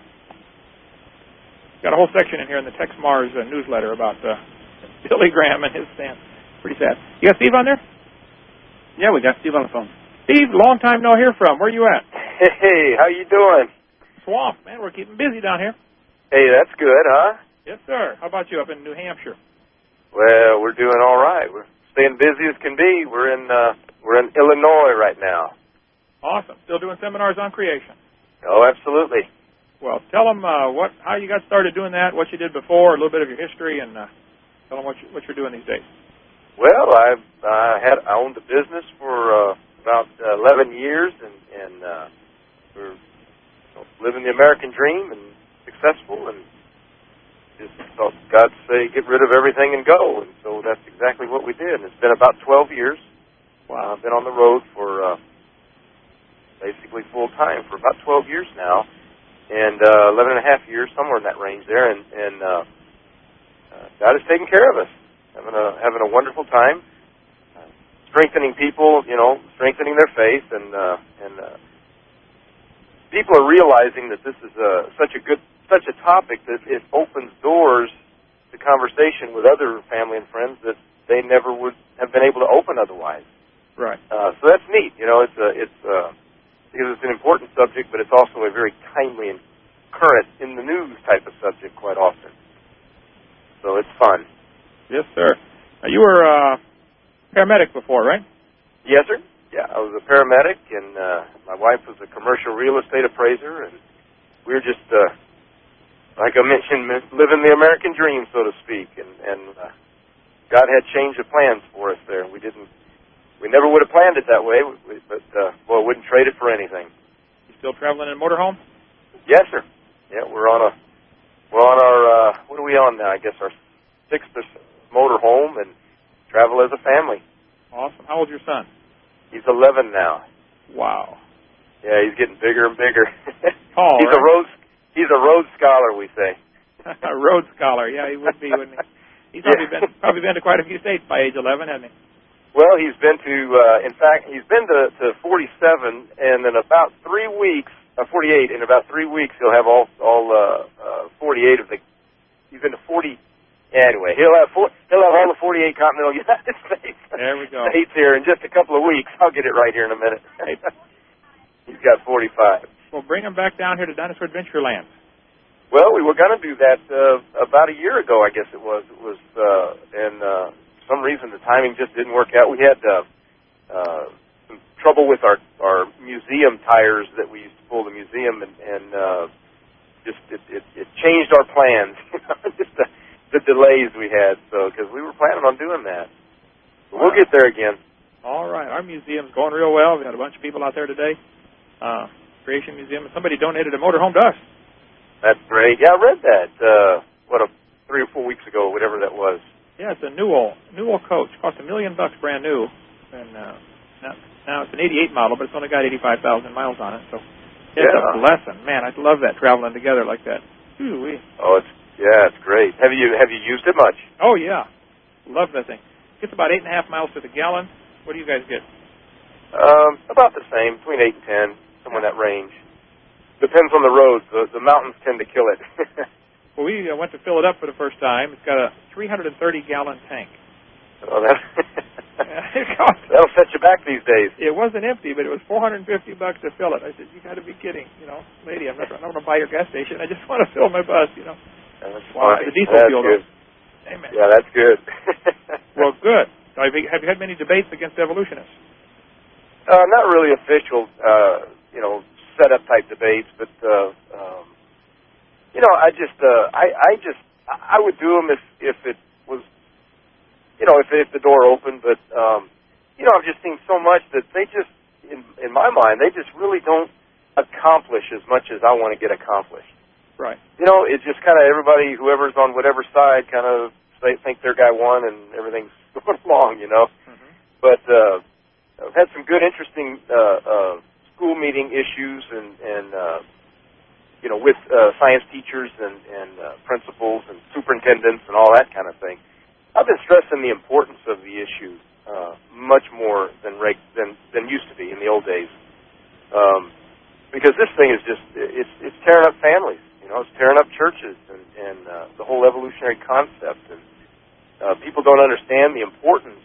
Got a whole section in here in the Tex Mars uh, newsletter about uh, Billy Graham and his stance. Pretty sad. You got Steve on there? Yeah, we got Steve on the phone. Steve, long time no hear from. Where you at? Hey, how you doing? Swamp, man. We're keeping busy down here. Hey, that's good, huh? Yes, sir. How about you up in New Hampshire? Well, we're doing all right. We're staying busy as can be. We're in uh, we're in Illinois right now. Awesome. Still doing seminars on creation. Oh, absolutely. Well, tell them uh, what how you got started doing that, what you did before, a little bit of your history, and uh, tell them what you, what you're doing these days. Well, I uh, had I owned a business for uh, about uh, eleven years, and and uh, we're you know, living the American dream and successful and. Just felt God say, get rid of everything and go. And so that's exactly what we did. And it's been about twelve years. Wow. I've been on the road for uh, basically full time for about twelve years now. And uh, eleven and a half years, somewhere in that range there. And, and uh, uh, God is taking care of us. Having a, having a wonderful time. Uh, strengthening people, you know, strengthening their faith. And, uh, and uh, people are realizing that this is uh, such a good such a topic that it opens doors to conversation with other family and friends that they never would have been able to open otherwise. Right. Uh, so that's neat. You know, it's a, it's a, because it's an important subject, but it's also a very timely and current in the news type of subject quite often. So it's fun. Yes, sir. Now, you were a paramedic before, right? Yes, sir. Yeah, I was a paramedic, and uh, my wife was a commercial real estate appraiser, and we were just. Uh, Like I mentioned, living the American dream, so to speak, and, and uh, God had changed the plans for us there. We didn't, we never would have planned it that way, but uh, boy, wouldn't trade it for anything. You still traveling in a motorhome? Yes, sir. Yeah, we're on a, we're on our, uh, what are we on now? I guess our sixth motorhome, and travel as a family. Awesome. How old's your son? He's eleven now. Wow. Yeah, he's getting bigger and bigger. Tall, he's right? a Rhodes. He's a Rhodes Scholar, we say. A Rhodes Scholar, yeah, he would be, wouldn't he? He's probably been probably been to quite a few states by age eleven, hasn't he? Well, he's been to, uh, in fact, he's been to, to forty-seven, and in about three weeks, uh, forty-eight, in about three weeks, he'll have all all uh, uh, forty-eight of the. He's been to forty. Anyway, he'll have four, he'll have all the forty-eight continental United States. There we go. States here in just a couple of weeks. I'll get it right here in a minute. He's got forty-five. Well, bring him back down here to Dinosaur Adventureland. Well, we were going to do that uh, about a year ago, I guess it was. It was, uh, and uh, for some reason the timing just didn't work out. We had uh, uh, some trouble with our, our museum tires that we used to pull the museum, and, and uh, just it, it, it changed our plans, just the, the delays we had. So because we were planning on doing that, but we'll get there again. All right, our museum's going real well. We had a bunch of people out there today. Uh, Creation Museum. Somebody donated a motorhome to us. That's great. Yeah, I read that. Uh, what a three or four weeks ago, whatever that was. Yeah, it's a Newell Newell coach. Cost a million bucks, brand new, and uh, now, now it's an eighty-eight model, but it's only got eighty-five thousand miles on it. So it's yeah. a blessing, man. I love that traveling together like that. Ooh-wee. Oh, it's yeah, it's great. Have you have you used it much? Oh yeah, love that thing. Gets about eight and a half miles to the gallon. What do you guys get? Um, about the same, between eight and ten, somewhere in that range. Depends on the roads. The, the mountains tend to kill it. Well, we uh, went to fill it up for the first time. It's got a three hundred thirty gallon tank. Oh, that that'll set you back these days. It wasn't empty, but it was four hundred fifty bucks to fill it. I said, "You got to be kidding, you know, lady. I'm not, I'm not going to buy your gas station. I just want to fill my bus, you know." That's wow, funny. the diesel That's fuel. good. Amen. Yeah, that's good. Well, good. So have you, have you had many debates against evolutionists? Uh, not really official, uh, you know, set-up type debates, but uh, um, you know, I just, uh, I, I just, I would do them if, if it was, you know, if, if the door opened. But um, you know, I've just seen so much that they just, in, in my mind, they just really don't accomplish as much as I want to get accomplished. Right. You know, it's just kind of everybody, whoever's on whatever side, kind of they think their guy won and everything's going along. You know, mm-hmm. but uh, I've had some good, interesting uh, uh, school meeting issues and and. Uh, you know, with uh, science teachers and, and uh, principals and superintendents and all that kind of thing. I've been stressing the importance of the issue uh, much more than, reg- than than used to be in the old days, um, because this thing is just, it's, it's tearing up families, you know, it's tearing up churches and, and uh, the whole evolutionary concept. And uh, people don't understand the importance.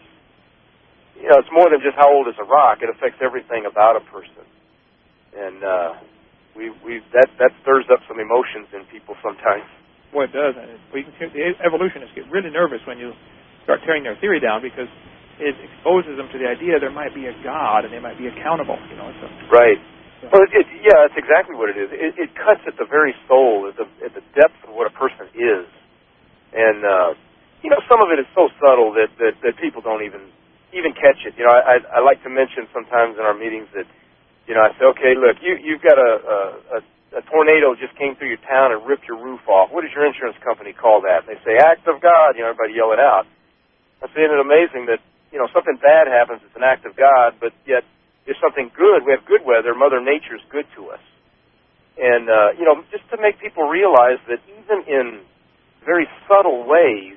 You know, it's more than just how old is a rock. It affects everything about a person. And, uh, We we that that stirs up some emotions in people sometimes. Well, it does. We can the evolutionists get really nervous when you start tearing their theory down because it exposes them to the idea there might be a God and they might be accountable. You know, so. Right. So. Well, it, it, yeah, that's exactly what it is. It, it cuts at the very soul, at the at the depth of what a person is, and uh, you know, some of it is so subtle that, that that people don't even even catch it. You know, I I, I like to mention sometimes in our meetings that. You know, I say, okay, look, you, you've got a, a, a tornado just came through your town and ripped your roof off. What does your insurance company call that? And they say, act of God. You know, everybody yell it out. I say, isn't it amazing that, you know, something bad happens, it's an act of God, but yet if something good, we have good weather, Mother Nature's good to us. And, uh, you know, just to make people realize that even in very subtle ways,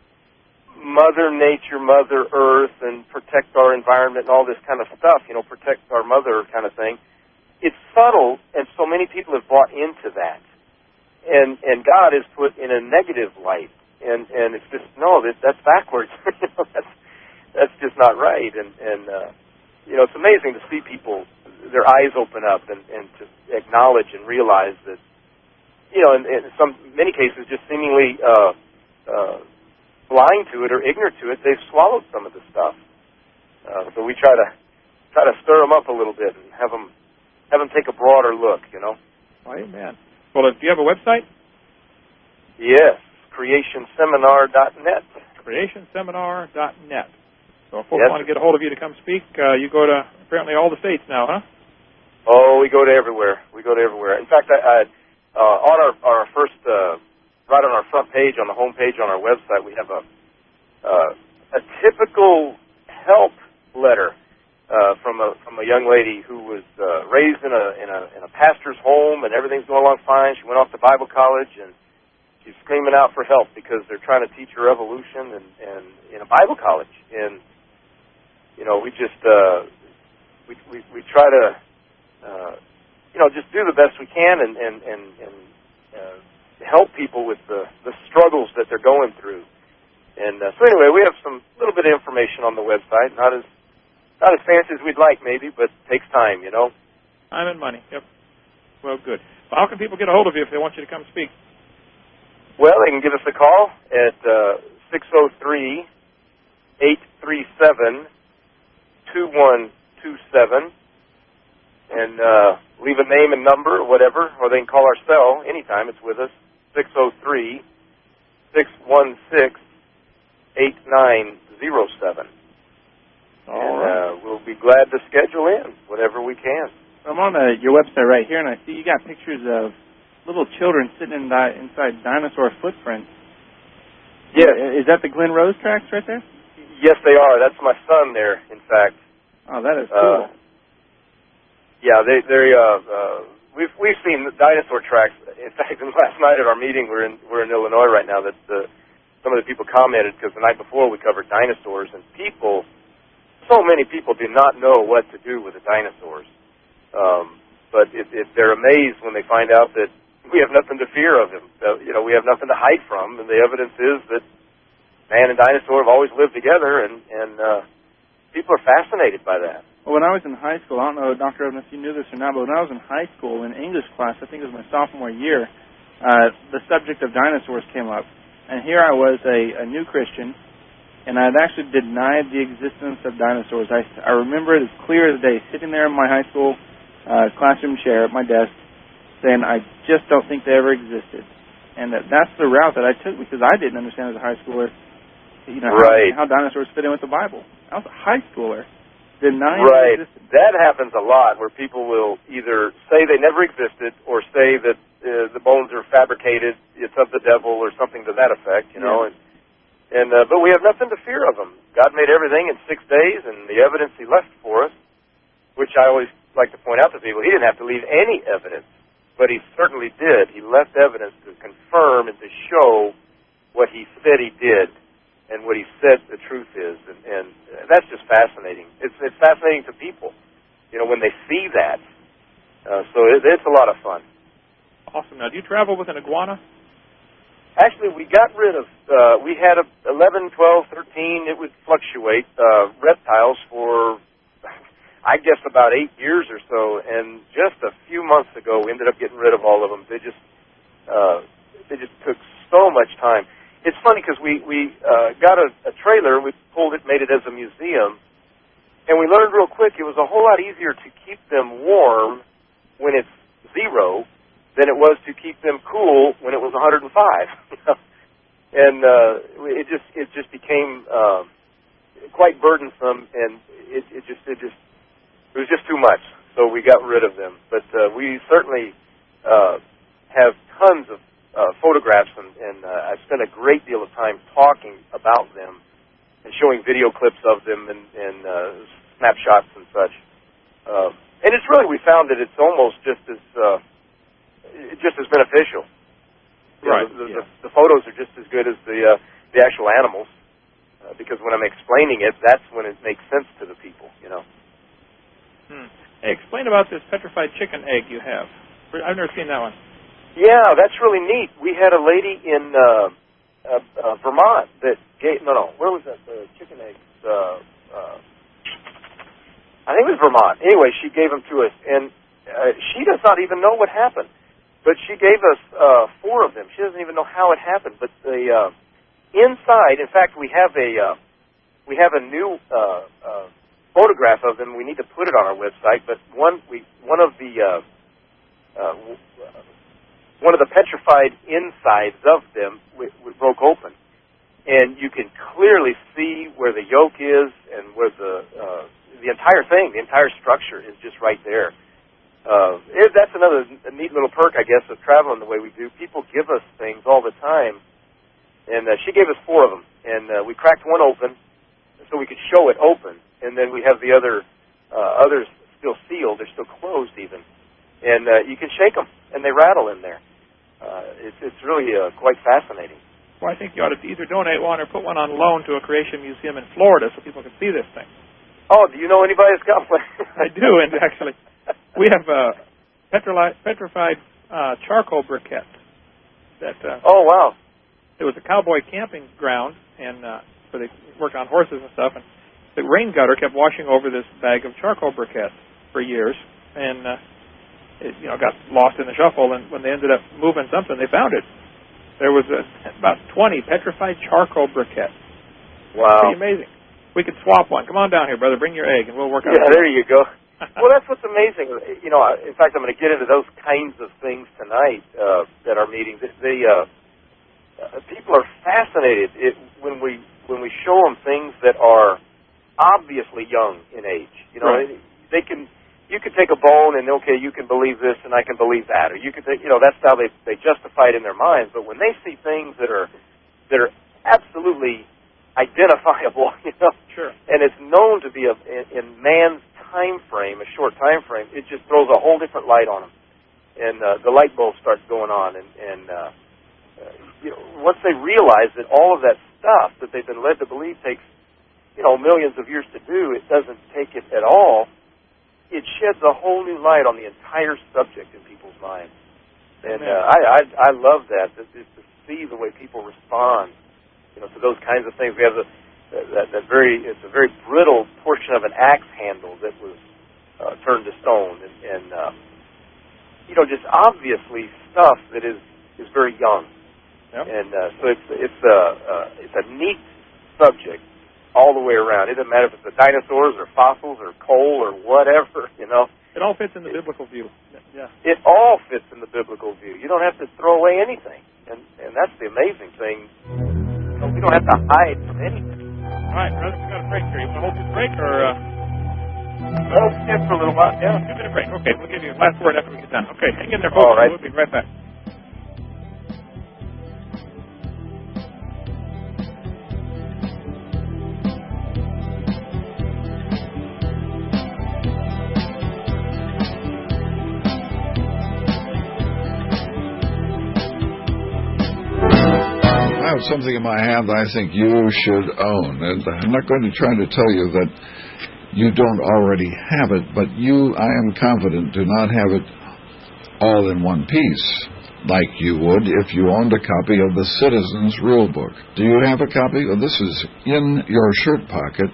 Mother Nature, Mother Earth, and protect our environment and all this kind of stuff, you know, protect our mother kind of thing. It's subtle, and so many people have bought into that. And and God is put in a negative light. And, and it's just, no, that, that's backwards. you know, that's, that's just not right. And, and uh, you know, it's amazing to see people, their eyes open up and, and to acknowledge and realize that, you know, in, in some many cases just seemingly uh, uh, blind to it or ignorant to it, they've swallowed some of the stuff. Uh, so we try to try to stir them up a little bit and have them have them take a broader look. You know. Oh, amen. Well, do you have a website? Yes, creation seminar dot net. creation seminar dot net. So if folks yes. want to get a hold of you to come speak, uh, you go to apparently all the states now, huh? Oh, we go to everywhere. We go to everywhere. In fact, I, I uh, on our our first. Uh, Right on our front page, on the home page on our website, we have a uh, a typical help letter uh, from a from a young lady who was uh, raised in a in a in a pastor's home, and everything's going along fine. She went off to Bible college, and she's screaming out for help because they're trying to teach her evolution and, and in a Bible college. And you know, we just uh, we, we we try to uh, you know just do the best we can and and and. and uh, help people with the, the struggles that they're going through. And uh, so anyway, we have some little bit of information on the website. Not as not as fancy as we'd like, maybe, but it takes time, you know. Time and money. Yep. Well, good. Well, how can people get a hold of you if they want you to come speak? Well, they can give us a call at uh, six oh three, eight three seven, two one two seven. and uh, leave a name and number or whatever, or they can call our cell anytime. It's with us, six oh three, six one six, eight nine oh seven. All and right. uh, we'll be glad to schedule in whatever we can. I'm on uh, your website right here, and I see you got pictures of little children sitting in di- inside dinosaur footprints. Yes. Is that the Glen Rose tracks right there? Yes, they are. That's my son there, in fact. Oh, that is cool. Uh, yeah, they, they, uh, uh, we've we've seen the dinosaur tracks. In fact, last night at our meeting, we're in we're in Illinois right now. That uh, some of the people commented because the night before we covered dinosaurs, and people, so many people do not know what to do with the dinosaurs. Um, but it, it, they're amazed when they find out that we have nothing to fear of them. Uh, you know, we have nothing to hide from, and the evidence is that man and dinosaur have always lived together, and and uh, people are fascinated by that. Well, when I was in high school, I don't know, Doctor Odom, if you knew this or not, but when I was in high school, in English class, I think it was my sophomore year, uh, the subject of dinosaurs came up. And here I was, a, a new Christian, and I had actually denied the existence of dinosaurs. I, I remember it as clear as day, sitting there in my high school uh, classroom chair at my desk, saying, I just don't think they ever existed. And that, that's the route that I took because I didn't understand as a high schooler, you know, right. how, how dinosaurs fit in with the Bible. I was a high schooler. Denying right. existence. That happens a lot where people will either say they never existed or say that uh, the bones are fabricated, it's of the devil or something to that effect, you know. Yeah. And, and uh, but we have nothing to fear of them. God made everything in six days, and the evidence He left for us, which I always like to point out to people, He didn't have to leave any evidence, but He certainly did. He left evidence to confirm and to show what He said He did. And what He said the truth is, and, and that's just fascinating. It's it's fascinating to people, you know, when they see that. Uh, so it, it's a lot of fun. Awesome. Now, do you travel with an iguana? Actually, we got rid of. Uh, we had a eleven, twelve, thirteen. It would fluctuate uh, reptiles for, I guess, about eight years or so. And just a few months ago, we ended up getting rid of all of them. They just uh, they just took so much time. It's funny because we, we uh, got a, a trailer, we pulled it, made it as a museum, and we learned real quick it was a whole lot easier to keep them warm when it's zero than it was to keep them cool when it was one hundred five. And uh, it just it just became uh, quite burdensome, and it, it just it just it was just too much. So we got rid of them. But uh, we certainly uh, have tons of Uh, photographs, and, and uh, I spent a great deal of time talking about them and showing video clips of them and, and uh, snapshots and such. Uh, and it's really, we found that it's almost just as uh, just as beneficial. You Right. know, the, yeah. the, the photos are just as good as the uh, the actual animals uh, because when I'm explaining it, that's when it makes sense to the people. You know. Hmm. Hey, explain about this petrified chicken egg you have. I've never seen that one. Yeah, that's really neat. We had a lady in uh, uh, uh, Vermont that gave, no, no, where was that? The chicken eggs. Uh, uh, I think it was Vermont. Anyway, she gave them to us, and uh, she does not even know what happened. But she gave us uh, four of them. She doesn't even know how it happened. But the uh, inside, in fact, we have a uh, we have a new uh, uh, photograph of them. We need to put it on our website. But one we one of the uh, uh, one of the petrified insides of them we, we broke open, and you can clearly see where the yolk is and where the uh, the entire thing, the entire structure is just right there. Uh, it, that's another neat little perk, I guess, of traveling the way we do. People give us things all the time, and uh, she gave us four of them, and uh, we cracked one open so we could show it open, and then we have the other uh, others still sealed. They're still closed even, and uh, you can shake them, and they rattle in there. Uh, it's, it's really uh, quite fascinating. Well, I think you ought to either donate one or put one on loan to a creation museum in Florida so people can see this thing. Oh, do you know anybody that's got one? I do, and actually, we have a petroli- petrified uh, charcoal briquette. That uh, oh wow! It was a cowboy camping ground, and uh, where they worked on horses and stuff. And the rain gutter kept washing over this bag of charcoal briquettes for years, and uh, it, you know, got lost in the shuffle, and when they ended up moving something, they found it. There was a, about twenty petrified charcoal briquettes. Wow. Pretty amazing. We could swap one. Come on down here, brother. Bring your egg, and we'll work out. Yeah, there you go. Well, that's what's amazing. You know, in fact, I'm going to get into those kinds of things tonight uh, at our meeting. The, the uh, uh, people are fascinated it, when we when we show them things that are obviously young in age. You know, right. they can. You can take a bone and okay, you can believe this and I can believe that, or you can take. You know, that's how they they justify it in their minds. But when they see things that are that are absolutely identifiable, you know, sure, and it's known to be a, in, in man's time frame, a short time frame, it just throws a whole different light on them, and uh, the light bulb starts going on, and, and uh, uh, you know, once they realize that all of that stuff that they've been led to believe takes, you know, millions of years to do, it doesn't take it at all. It sheds a whole new light on the entire subject in people's minds, and uh, I, I I love that, that to see the way people respond. You know, to those kinds of things. We have the, that, that very, it's a very brittle portion of an axe handle that was uh, turned to stone, and, and uh, you know, just obviously stuff that is, is very young. Yep. And uh, so it's it's a uh, it's a neat subject all the way around. It doesn't matter if it's the dinosaurs or fossils or coal or whatever. You know, it all fits in the it, biblical view. Yeah, it all fits in the biblical view. You don't have to throw away anything, and and that's the amazing thing. We don't have to hide from anything. All right, brother, we got a break here. You want to hold this break, or? Uh... Well, skip for a little while. Yeah, two minute break. Okay, we'll give you a last word after we get done. Okay, hang in there, folks. All right. We'll be right back. I have something in my hand that I think you should own, and I'm not going to try to tell you that you don't already have it, but you, I am confident, do not have it all in one piece, like you would if you owned a copy of the Citizen's Rule Book. Do you have a copy? Well, this is in your shirt pocket,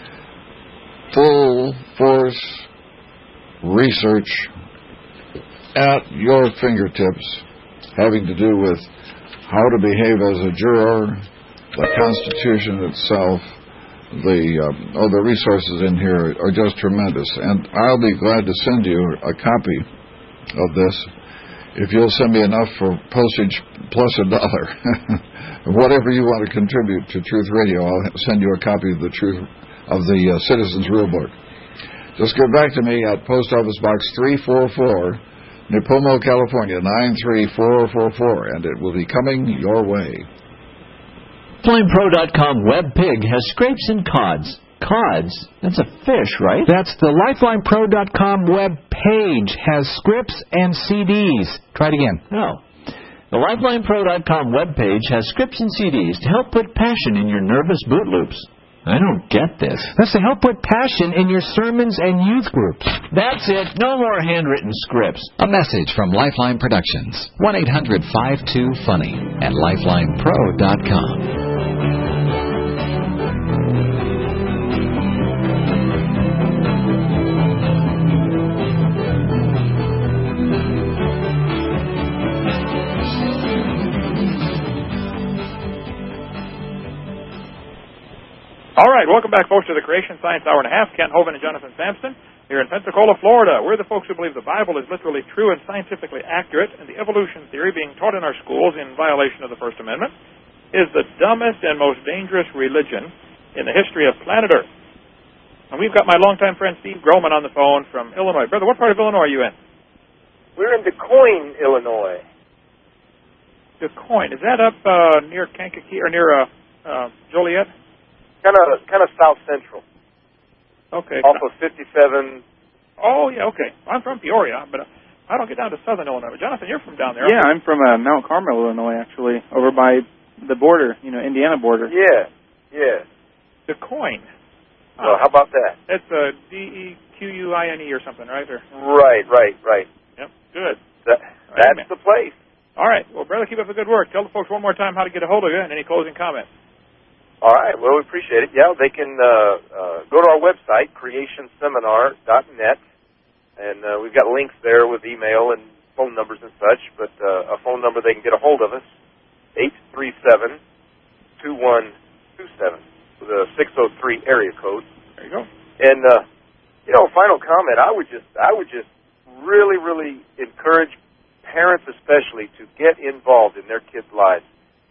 full force research at your fingertips, having to do with how to behave as a juror, the Constitution itself, the uh, oh, the resources in here are just tremendous. And I'll be glad to send you a copy of this if you'll send me enough for postage plus a dollar. Whatever you want to contribute to Truth Radio, I'll send you a copy of the Truth of the uh, Citizen's Rule Book. Just get back to me at Post Office Box three forty-four. Nipomo, California, nine three four four four, and it will be coming your way. Lifeline Pro dot com web pig has scrapes and cods. Cods? That's a fish, right? That's the Lifeline Pro dot com web page has scripts and C Ds. Try it again. No. The Lifeline Pro dot com web page has scripts and C Ds to help put passion in your nervous boot loops. I don't get this. That's to help put passion in your sermons and youth groups. That's it. No more handwritten scripts. A message from Lifeline Productions. one eight hundred five two funny and Lifeline Pro dot com. All right, welcome back, folks, to the Creation Science Hour and a Half. Kent Hovind and Jonathan Sampson here in Pensacola, Florida. We're the folks who believe the Bible is literally true and scientifically accurate, and the evolution theory being taught in our schools in violation of the First Amendment is the dumbest and most dangerous religion in the history of planet Earth. And we've got my longtime friend Steve Groman on the phone from Illinois. Brother, what part of Illinois are you in? We're in DuQuoin, Illinois. DuQuoin. Is that up uh, near Kankakee or near uh, uh, Joliet? Kind of, kind of south central. Okay. Off of fifty-seven. Oh yeah, okay. I'm from Peoria, but uh, I don't get down to southern Illinois. But Jonathan, you're from down there. Yeah, I'm from uh, Mount Carmel, Illinois, actually, over by the border, you know, Indiana border. Yeah, yeah. DuQuoin. Well, uh, how about that? It's a D E Q U I N E or something, right? Or right, right, right. Yep. Good. That, that's right, the place. All right. Well, brother, keep up the good work. Tell the folks one more time how to get a hold of you and any closing comments. All right. Well, we appreciate it. Yeah, they can uh, uh, go to our website, creation seminar dot net, and uh, we've got links there with email and phone numbers and such, but uh, a phone number they can get a hold of us, eight three seven, two one two seven, with a six oh three area code. There you go. And uh, you know, final comment. I would just, I would just really, really encourage parents, especially, to get involved in their kids' lives.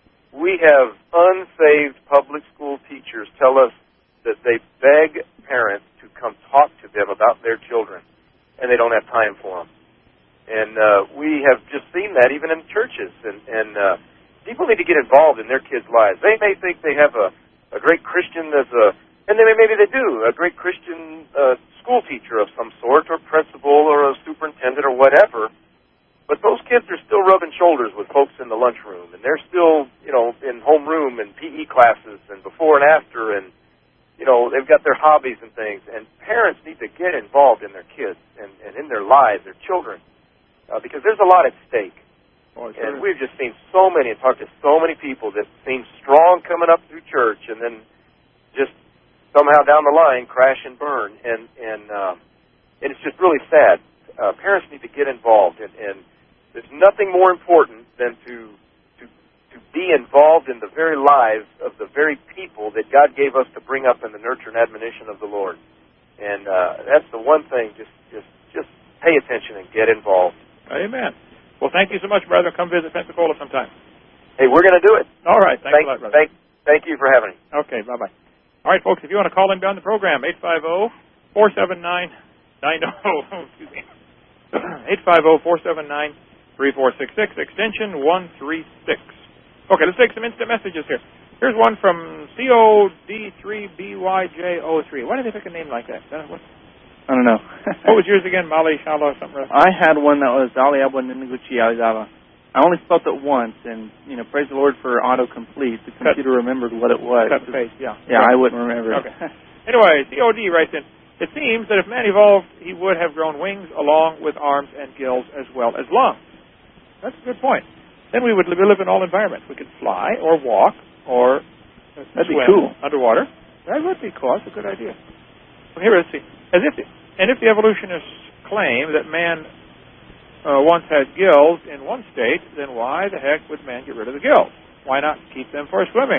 We have unsaved public school teachers tell us that they beg parents to come talk to them about their children, and they don't have time for them. And uh, we have just seen that even in churches. And, and uh, people need to get involved in their kids' lives. They may think they have a, a great Christian as a, and they may, maybe they do, a great Christian uh, school teacher of some sort, or principal, or a superintendent, or whatever. But those kids are still rubbing shoulders with folks in the lunchroom, and they're still, you know, in homeroom and P E classes and before and after, and, you know, they've got their hobbies and things. And parents need to get involved in their kids and, and in their lives, their children, uh, because there's a lot at stake. Oh, sure. And we've just seen so many and talked to so many people that seem strong coming up through church and then just somehow down the line crash and burn. And, and, um, and it's just really sad. Uh, parents need to get involved, and, and there's nothing more important than to, to to be involved in the very lives of the very people that God gave us to bring up in the nurture and admonition of the Lord. And uh, that's the one thing. Just just just pay attention and get involved. Amen. Well, thank you so much, brother. Come visit Pensacola sometime. Hey, we're going to do it. All right. Thanks thank, a lot, brother. Thank, thank you for having me. Okay. Bye bye. All right, folks. If you want to call in down the program, eight five zero, four seven nine, nine zero. Excuse me. eight five zero, four seven nine, three four six six, extension one three six. Okay, let's take some instant messages here. Here's one from C O D three B Y J O three. Why did they pick a name like that? Uh, what? I don't know. What was yours again? Mali, Shala, or something? I had one that was Ali Abwa Ninaguchi Alizava. I only spelled it once, and, you know, praise the Lord for autocomplete. The computer cut, remembered what it was. Cut and paste, yeah. Yeah, I wouldn't remember it. Okay. Anyway, C O D writes in, it seems that if man evolved, he would have grown wings along with arms and gills as well as lungs. That's a good point. Then we would live in all environments. We could fly or walk or That'd swim be cool. underwater. That would be cool. That's a good idea. Well, here, let's see. As if the, and if the evolutionists claim that man uh, once had gills in one state, then why the heck would man get rid of the gills? Why not keep them for swimming?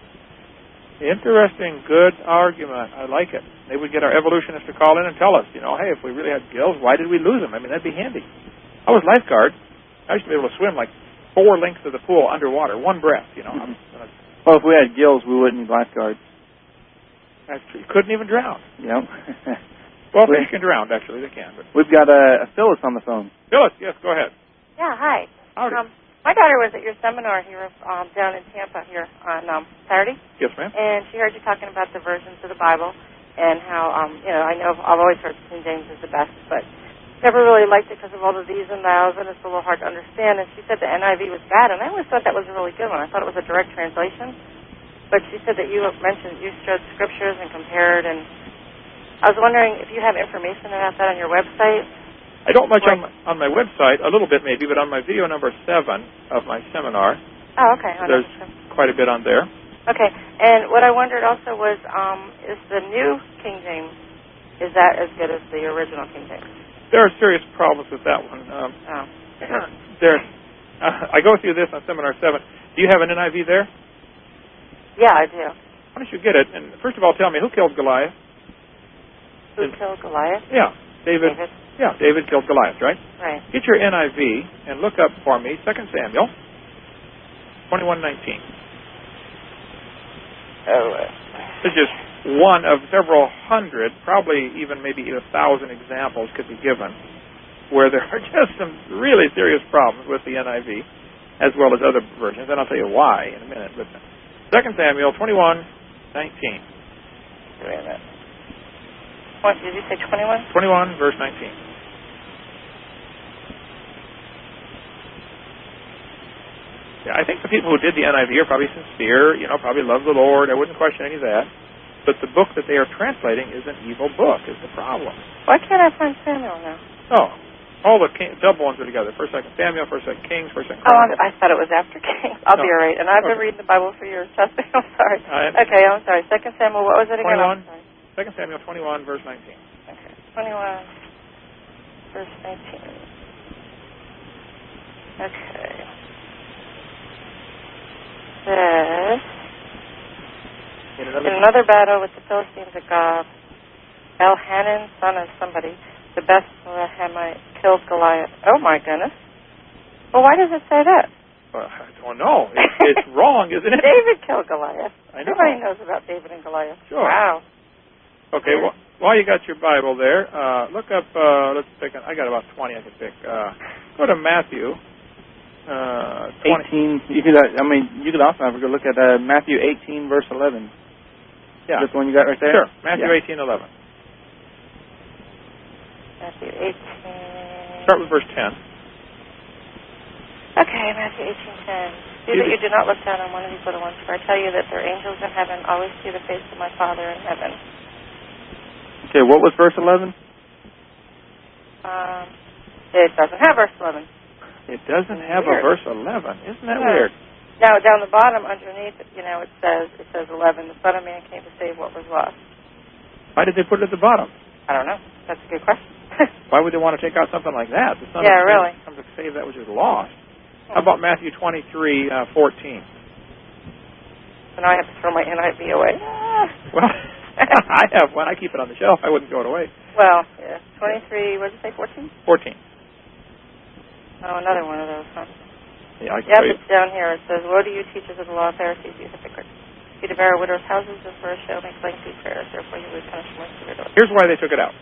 Interesting, good argument. I like it. Maybe we'd get our evolutionists to call in and tell us, you know, hey, if we really had gills, why did we lose them? I mean, that'd be handy. I was lifeguard. I used to be able to swim like four lengths of the pool underwater, one breath, you know. Mm-hmm. Well, if we had gills, we wouldn't need lifeguards. That's true. You couldn't even drown. Yep. Well, fish can drown, actually. They can. But we've got a, a Phyllis on the phone. Phyllis, yes, go ahead. Yeah, hi. Howdy. Um, my daughter was at your seminar here um, down in Tampa here on um, Saturday. Yes, ma'am. And she heard you talking about the versions of the Bible and how, um, you know, I know I've always heard King James is the best, but never really liked it because of all the these and thous, and it's a little hard to understand. And she said the N I V was bad, and I always thought that was a really good one. I thought it was a direct translation. But she said that you mentioned, you showed scriptures and compared, and I was wondering if you have information about that on your website. I don't much on my, on my website, a little bit maybe, but on my video number seven of my seminar, oh, okay. Oh, there's quite a bit on there. Okay, and what I wondered also was, um, is the new King James, is that as good as the original King James? There are serious problems with that one. Um, oh. there, uh, I go through this on seminar seven. Do you have an N I V there? Yeah, I do. Why don't you get it? And first of all, tell me, who killed Goliath? Who and, killed Goliath? Yeah, David. David. Yeah, David killed Goliath, right? Right. Get your N I V and look up for me Second Samuel twenty-one nineteen. Oh. This is just one of several hundred, probably even maybe a thousand examples could be given where there are just some really serious problems with the N I V as well as other versions, and I'll tell you why in a minute. But Second Samuel twenty-one nineteen. Wait a minute. What, did you say twenty-one? twenty-one, verse nineteen. Yeah, I think the people who did the N I V are probably sincere, you know, probably love the Lord. I wouldn't question any of that. But the book that they are translating is an evil book, is the problem. Why can't I find Samuel now? Oh, all the king, double ones are together. First, Second Samuel, First, Second Kings, First, Second Chronicles. Oh, I thought it was after Kings. I'll no. be all right. And I've okay. been reading the Bible for years. Trust me. I'm sorry. I'm okay, I'm sorry. Second Samuel, what was it again? twenty-one. Second Samuel twenty-one, verse nineteen. Okay, twenty-one, verse nineteen. Okay. Says, in another, in another battle with the Philistines at Gob, Elhanan, son of somebody, the best Hamite, killed Goliath. Oh, my goodness. Well, why does it say that? Well, I don't know. It's, it's wrong, isn't it? David killed Goliath. I know. Everybody knows about David and Goliath. Sure. Wow. Okay, well, while you got your Bible there, uh, look up, uh, let's pick, I got about twenty I can pick. Uh, go to Matthew. Uh, eighteen. You could, uh, I mean, you could also have a good look at uh, Matthew eighteen, verse eleven. Yeah. This one you got right there? Sure. Matthew yeah. eighteen eleven. Matthew eighteen. Start with verse ten. Okay, Matthew eighteen ten. See that you do not look down on one of these little ones, for I tell you that their angels in heaven always see the face of my Father in heaven. Okay, what was verse eleven? Um, it doesn't have verse eleven. It doesn't have weird. a verse eleven. Isn't that yeah. weird? Now, down the bottom underneath, you know, it says it says eleven. The Son of Man came to save what was lost. Why did they put it at the bottom? I don't know. That's a good question. Why would they want to take out something like that? The Son yeah, of Man really. comes to save that which is lost. How about Matthew twenty-three fourteen? So now I have to throw my N I V away. Well, I have one. I keep it on the shelf. I wouldn't throw it away. Well, yeah. twenty-three, what did you say, fourteen? fourteen. Oh, another one of those, huh? Yeah, I can yep, tell you. It's down here. It says, woe to you, teachers of the law, Pharisees, you hypocrites. You devour widows' houses just for a show, make lengthy prayers, therefore you will be punished more severely. Here's why they took it out.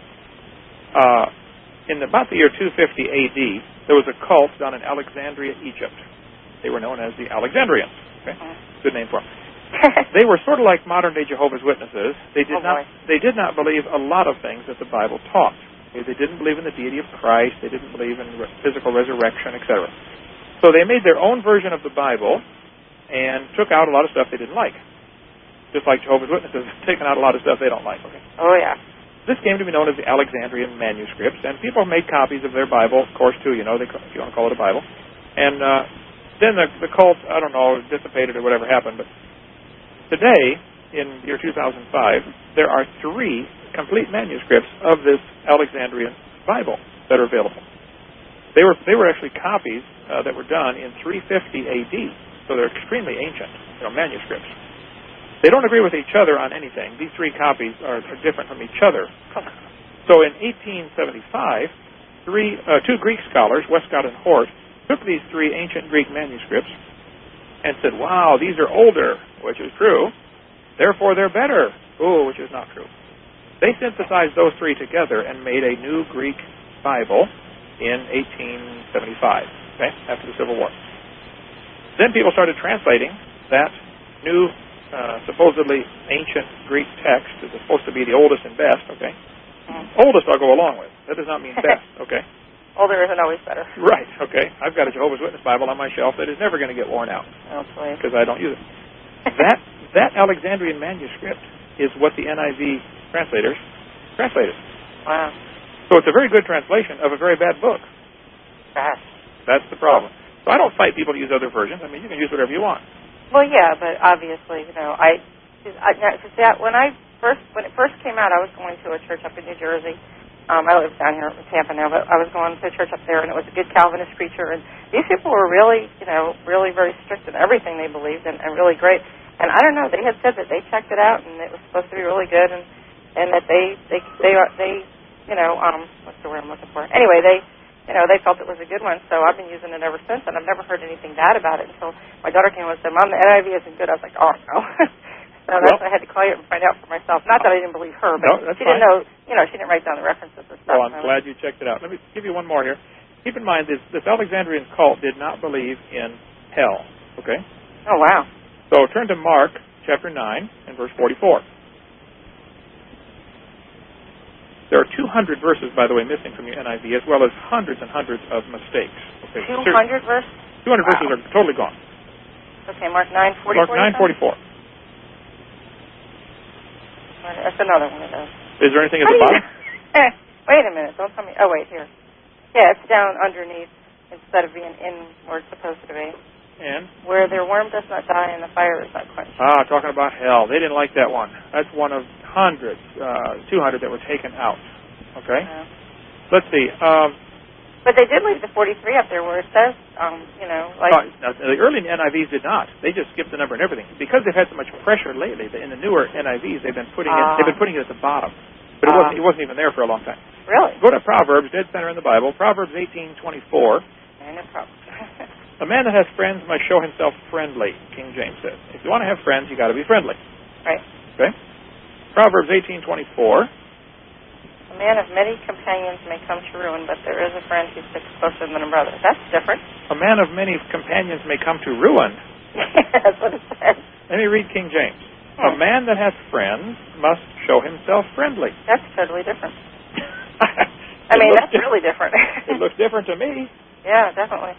Uh, in about the year two fifty A D, there was a cult down in Alexandria, Egypt. They were known as the Alexandrians. Okay, mm-hmm. Good name for them. They were sort of like modern-day Jehovah's Witnesses. They did oh, not. Boy. They did not believe a lot of things that the Bible taught. Okay, they didn't believe in the deity of Christ. They didn't believe in re- physical resurrection, et cetera. So they made their own version of the Bible and took out a lot of stuff they didn't like. Just like Jehovah's Witnesses have taken out a lot of stuff they don't like. Okay. Oh yeah. This came to be known as the Alexandrian manuscripts, and people made copies of their Bible, of course, too, you know, they, if you want to call it a Bible. And uh, then the, the cult, I don't know, dissipated or whatever happened, but today, in year two thousand five, there are three complete manuscripts of this Alexandrian Bible that are available. They were they were actually copies uh, that were done in three fifty A D, so they're extremely ancient, you know, manuscripts. They don't agree with each other on anything. These three copies are, are different from each other. So in eighteen seventy-five, three, uh, two Greek scholars, Westcott and Hort, took these three ancient Greek manuscripts and said, wow, these are older, which is true. Therefore, they're better. Ooh, which is not true. They synthesized those three together and made a new Greek Bible in eighteen seventy-five, okay, after the Civil War. Then people started translating that new Uh, supposedly ancient Greek text is supposed to be the oldest and best, okay? Mm-hmm. Oldest I'll go along with. That does not mean best, okay? Older isn't always better. Right, okay. I've got a Jehovah's Witness Bible on my shelf that is never going to get worn out. Oh, please. Because I don't use it. that that Alexandrian manuscript is what the N I V translators translated. Wow. So it's a very good translation of a very bad book. Gosh. That's the problem. So I don't fight people to use other versions. I mean, you can use whatever you want. Well, yeah, but obviously, you know, I, I cause that, when I first when it first came out, I was going to a church up in New Jersey. Um, I live down here in Tampa now, but I was going to a church up there, and it was a good Calvinist preacher. And these people were really, you know, really very strict in everything they believed, and, and really great. And I don't know, they had said that they checked it out, and it was supposed to be really good, and and that they they they are they, you know, um, what's the word I'm looking for? Anyway, they. You know, they felt it was a good one, so I've been using it ever since, and I've never heard anything bad about it until my daughter came and said, Mom, the N I V isn't good. I was like, oh, no. So that's well, why I had to call you and find out for myself. Not that I didn't believe her, but no, that's she fine. didn't know, you know, she didn't write down the references and stuff. Well, I'm glad you checked it out. Let me give you one more here. Keep in mind, this, this Alexandrian cult did not believe in hell, okay? Oh, wow. So turn to Mark chapter nine and verse forty-four. There are two hundred verses, by the way, missing from your N I V, as well as hundreds and hundreds of mistakes. Okay. two hundred verses? two hundred wow. verses are totally gone. Okay, Mark nine forty-four. Mark nine forty-four. That's another one of those. Is there anything at the bottom? Eh, wait a minute. Don't tell me. Oh, wait, here. Yeah, it's down underneath instead of being in where it's supposed to be. And? Where their worm does not die and the fire is not quenched. Ah, talking about hell. They didn't like that one. That's one of hundreds, uh, two hundred that were taken out. Okay? Yeah. Let's see. Um, but they did leave the forty-three up there where it says, um, you know, like... Uh, the early N I Vs did not. They just skipped the number and everything. Because they've had so much pressure lately, in the newer N I Vs, they've been putting uh, it, they've been putting it at the bottom. But it Uh, wasn't, it wasn't even there for a long time. Really? Go to Proverbs, dead center in the Bible, Proverbs eighteen twenty-four. Yeah, no problem. A man that has friends must show himself friendly, King James says. If you want to have friends, you got to be friendly. Right. Okay? Proverbs eighteen twenty-four. A man of many companions may come to ruin, but there is a friend who sticks closer than a brother. That's different. A man of many companions may come to ruin. That's what it says. Let me read King James. Hmm. A man that has friends must show himself friendly. That's totally different. I mean, that's di- really different. It looks different to me. Yeah, definitely.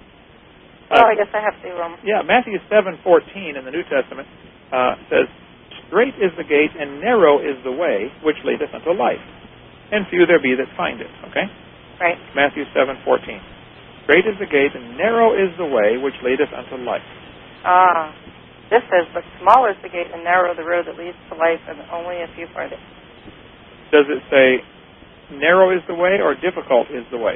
Uh, Well, I guess I have to. Um, yeah, Matthew seven fourteen in the New Testament uh, says, "Straight is the gate and narrow is the way which leadeth unto life, and few there be that find it." Okay? Right. Matthew seven fourteen. "Straight is the gate and narrow is the way which leadeth unto life." Ah, this says, "But small is the gate and narrow the road that leads to life, and only a few find it." Does it say narrow is the way or difficult is the way?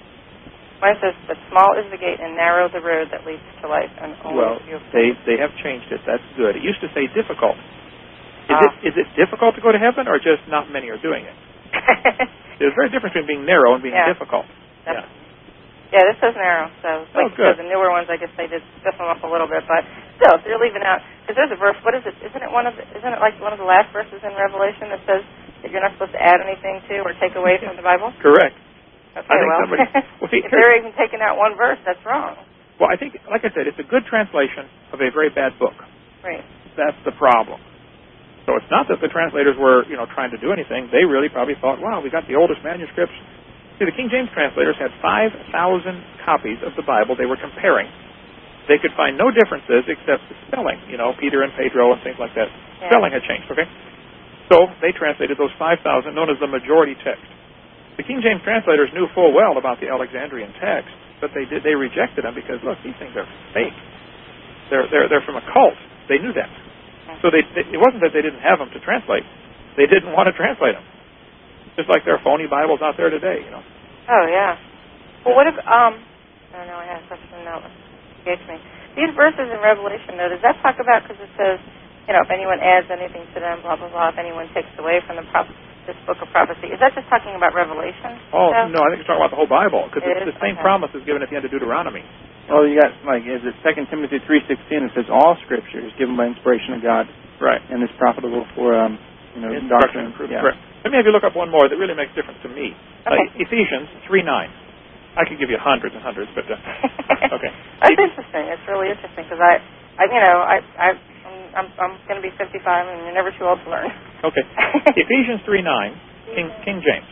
Mine says, "But small is the gate and narrow the road that leads to life, and only Well, a few." they they have changed it. That's good. It used to say difficult. Is Ah. it is it difficult to go to heaven, or just not many are doing it? There's a very difference between being narrow and being Yeah. difficult. That's, yeah, this says narrow, so Oh, like good. the newer ones, I guess they did stiff them up a little bit, but still, if you're leaving out, because there's a verse. What is it? Isn't it one of the, isn't it like one of the last verses in Revelation that says that you're not supposed to add anything to or take away from the Bible? Correct. Okay, I think well, somebody. Well, see, if here's- they're even taking out one verse, that's wrong. well, I think, like I said, it's a good translation of a very bad book. Right. That's the problem. So it's not that the translators were, you know, trying to do anything. They really probably thought, wow, we got the oldest manuscripts. See, the King James translators had five thousand copies of the Bible they were comparing. They could find no differences except the spelling, you know, Peter and Pedro and things like that. Yeah. Spelling had changed, okay? So they translated those five thousand, known as the majority text. The King James translators knew full well about the Alexandrian text, but they did they rejected them because, look, these things are fake. They're they're they're from a cult. They knew that. So they, they it wasn't that they didn't have them to translate. They didn't want to translate them. Just like there are phony Bibles out there today, you know. Oh yeah. Well, what if um? I don't know. I had a question now. Escapes me. These verses in Revelation, though, does that talk about, because it says, you know, if anyone adds anything to them, blah blah blah. If anyone takes away from the prop- this book of prophecy, is that just talking about Revelation? Oh stuff? no, I think it's talking about the whole Bible because It the is? same Okay. promise is given at the end of Deuteronomy. Well, you got, like, is it Second Timothy three sixteen? It says all Scripture is given by inspiration of God, right, and is profitable for, um, you know, Instruction doctrine. and improvement. Yeah. Correct. Let me have you look up one more that really makes a difference to me. Okay. Uh, Ephesians three nine. I could give you hundreds and hundreds, but uh, okay. That's interesting. It's really interesting because I, I, you know, I, I, I'm, I'm going to be fifty-five, and you're never too old to learn. Okay. Ephesians three nine, King King James.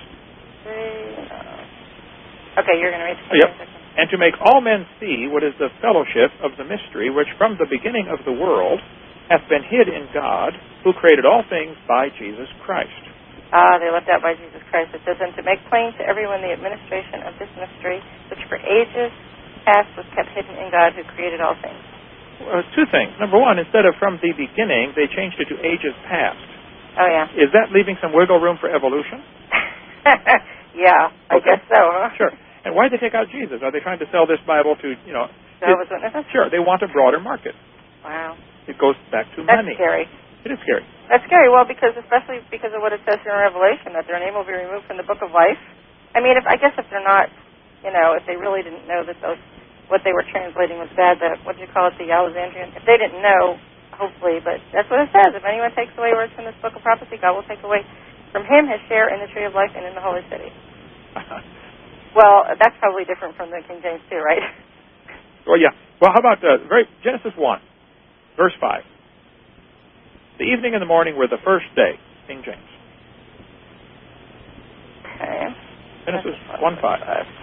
Okay, you're going to read the Yep. And to make all men see what is the fellowship of the mystery which from the beginning of the world hath been hid in God, who created all things by Jesus Christ. Ah, they left out by Jesus Christ. It says, and to make plain to everyone the administration of this mystery, which for ages past was kept hidden in God, who created all things. Well, two things. Number one, instead of from the beginning, they changed it to ages past. Oh, yeah. Is that leaving some wiggle room for evolution? Yeah, I Okay. guess so, huh? Sure. And why did they take out Jesus? Are they trying to sell this Bible to, you know... Jehovah's Witnesses? Sure, they want a broader market. Wow. It goes back to That's money. scary. It is scary. That's scary. Well, because especially because of what it says here in Revelation, that their name will be removed from the book of life. I mean, if I guess if they're not, you know, if they really didn't know that those what they were translating was bad, the what do you call it, the Alexandrian? If they didn't know, hopefully, but that's what it says. If anyone takes away words from this book of prophecy, God will take away from him his share in the tree of life and in the holy city. Well, that's probably different from the King James too, right? Well, yeah. Well, how about uh, very Genesis one, verse five. The evening and the morning were the first day, King James. Okay. Genesis one five.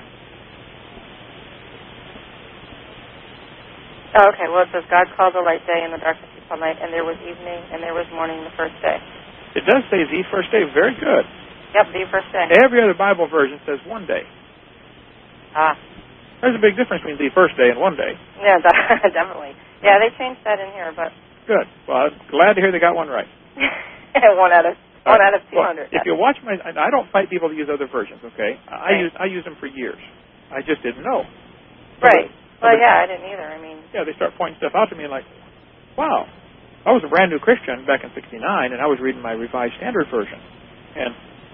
Oh, okay. Well, it says God called the light day and the darkness he called night, and there was evening and there was morning the first day. It does say the first day. Very good. Yep, the first day. Every other Bible version says one day. Ah. There's a big difference between the first day and one day. Yeah, definitely. Yeah, they changed that in here, but Good. Well, I'm glad to hear they got one right. one out of one out of two Well, hundred. if you watch my, I don't fight people to use other versions. Okay, I Right. use I use them for years. I just didn't know. Right. Well, Other- yeah, I didn't either. I mean, Yeah, they start pointing stuff out to me and like, wow, I was a brand new Christian back in sixty-nine, and I was reading my Revised Standard Version, and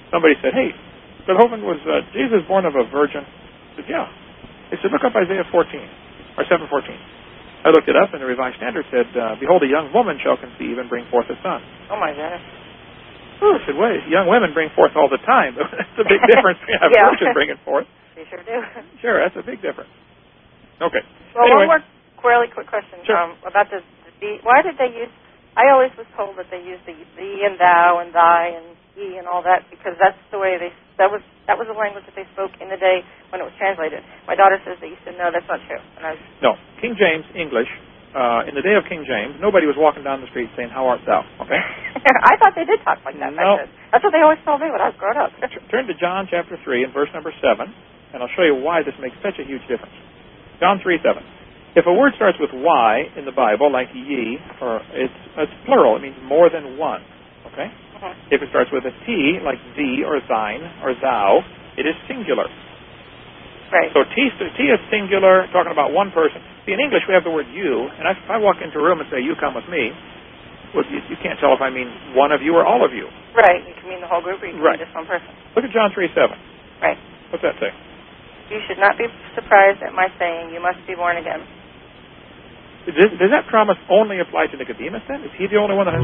somebody said, hey, Brother Hovind, was uh, Jesus born of a virgin? I said, yeah. They said, look up Isaiah fourteen, or seven fourteen. I looked it up, and the Revised Standard said, uh, behold, a young woman shall conceive and bring forth a son. Oh, my goodness. Oh, I said, wait, young women bring forth all the time. That's a big difference between a yeah. virgin bringing forth. They sure do. Sure, that's a big difference. Okay. Well, anyway. one more really quick question Sure. um, about the, the, why did they use, I always was told that they used the thee and thou and thy and ye and all that because that's the way they, that was that was the language that they spoke in the day when it was translated. My daughter says they used to, no, that's not true. And I was, no, King James English, uh, in the day of King James, nobody was walking down the street saying, how art thou? Okay? I thought they did talk like that. No. That's, that's what they always told me when I was growing up. Turn to John chapter three and verse number seven, and I'll show you why this makes such a huge difference. John three seven. If a word starts with Y in the Bible, like ye, or it's, it's plural, it means more than one. Okay? Uh-huh. If it starts with a T, like thee or thine or thou, it is singular. Right. So T, T is singular, talking about one person. See, in English we have the word you, and if I walk into a room and say, you come with me, well, you, you can't tell if I mean one of you or all of you. Right. You can mean the whole group or you can Right. mean just one person. Look at John three seven. Right. What's that say? You should not be surprised at my saying, you must be born again. Does, does that promise only apply to Nicodemus then? Is he the only one that has...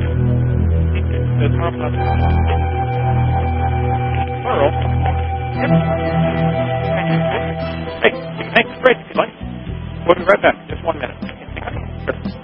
Plural. Hey, you can hang straight if you like. We'll be right back. Just one minute. Sure.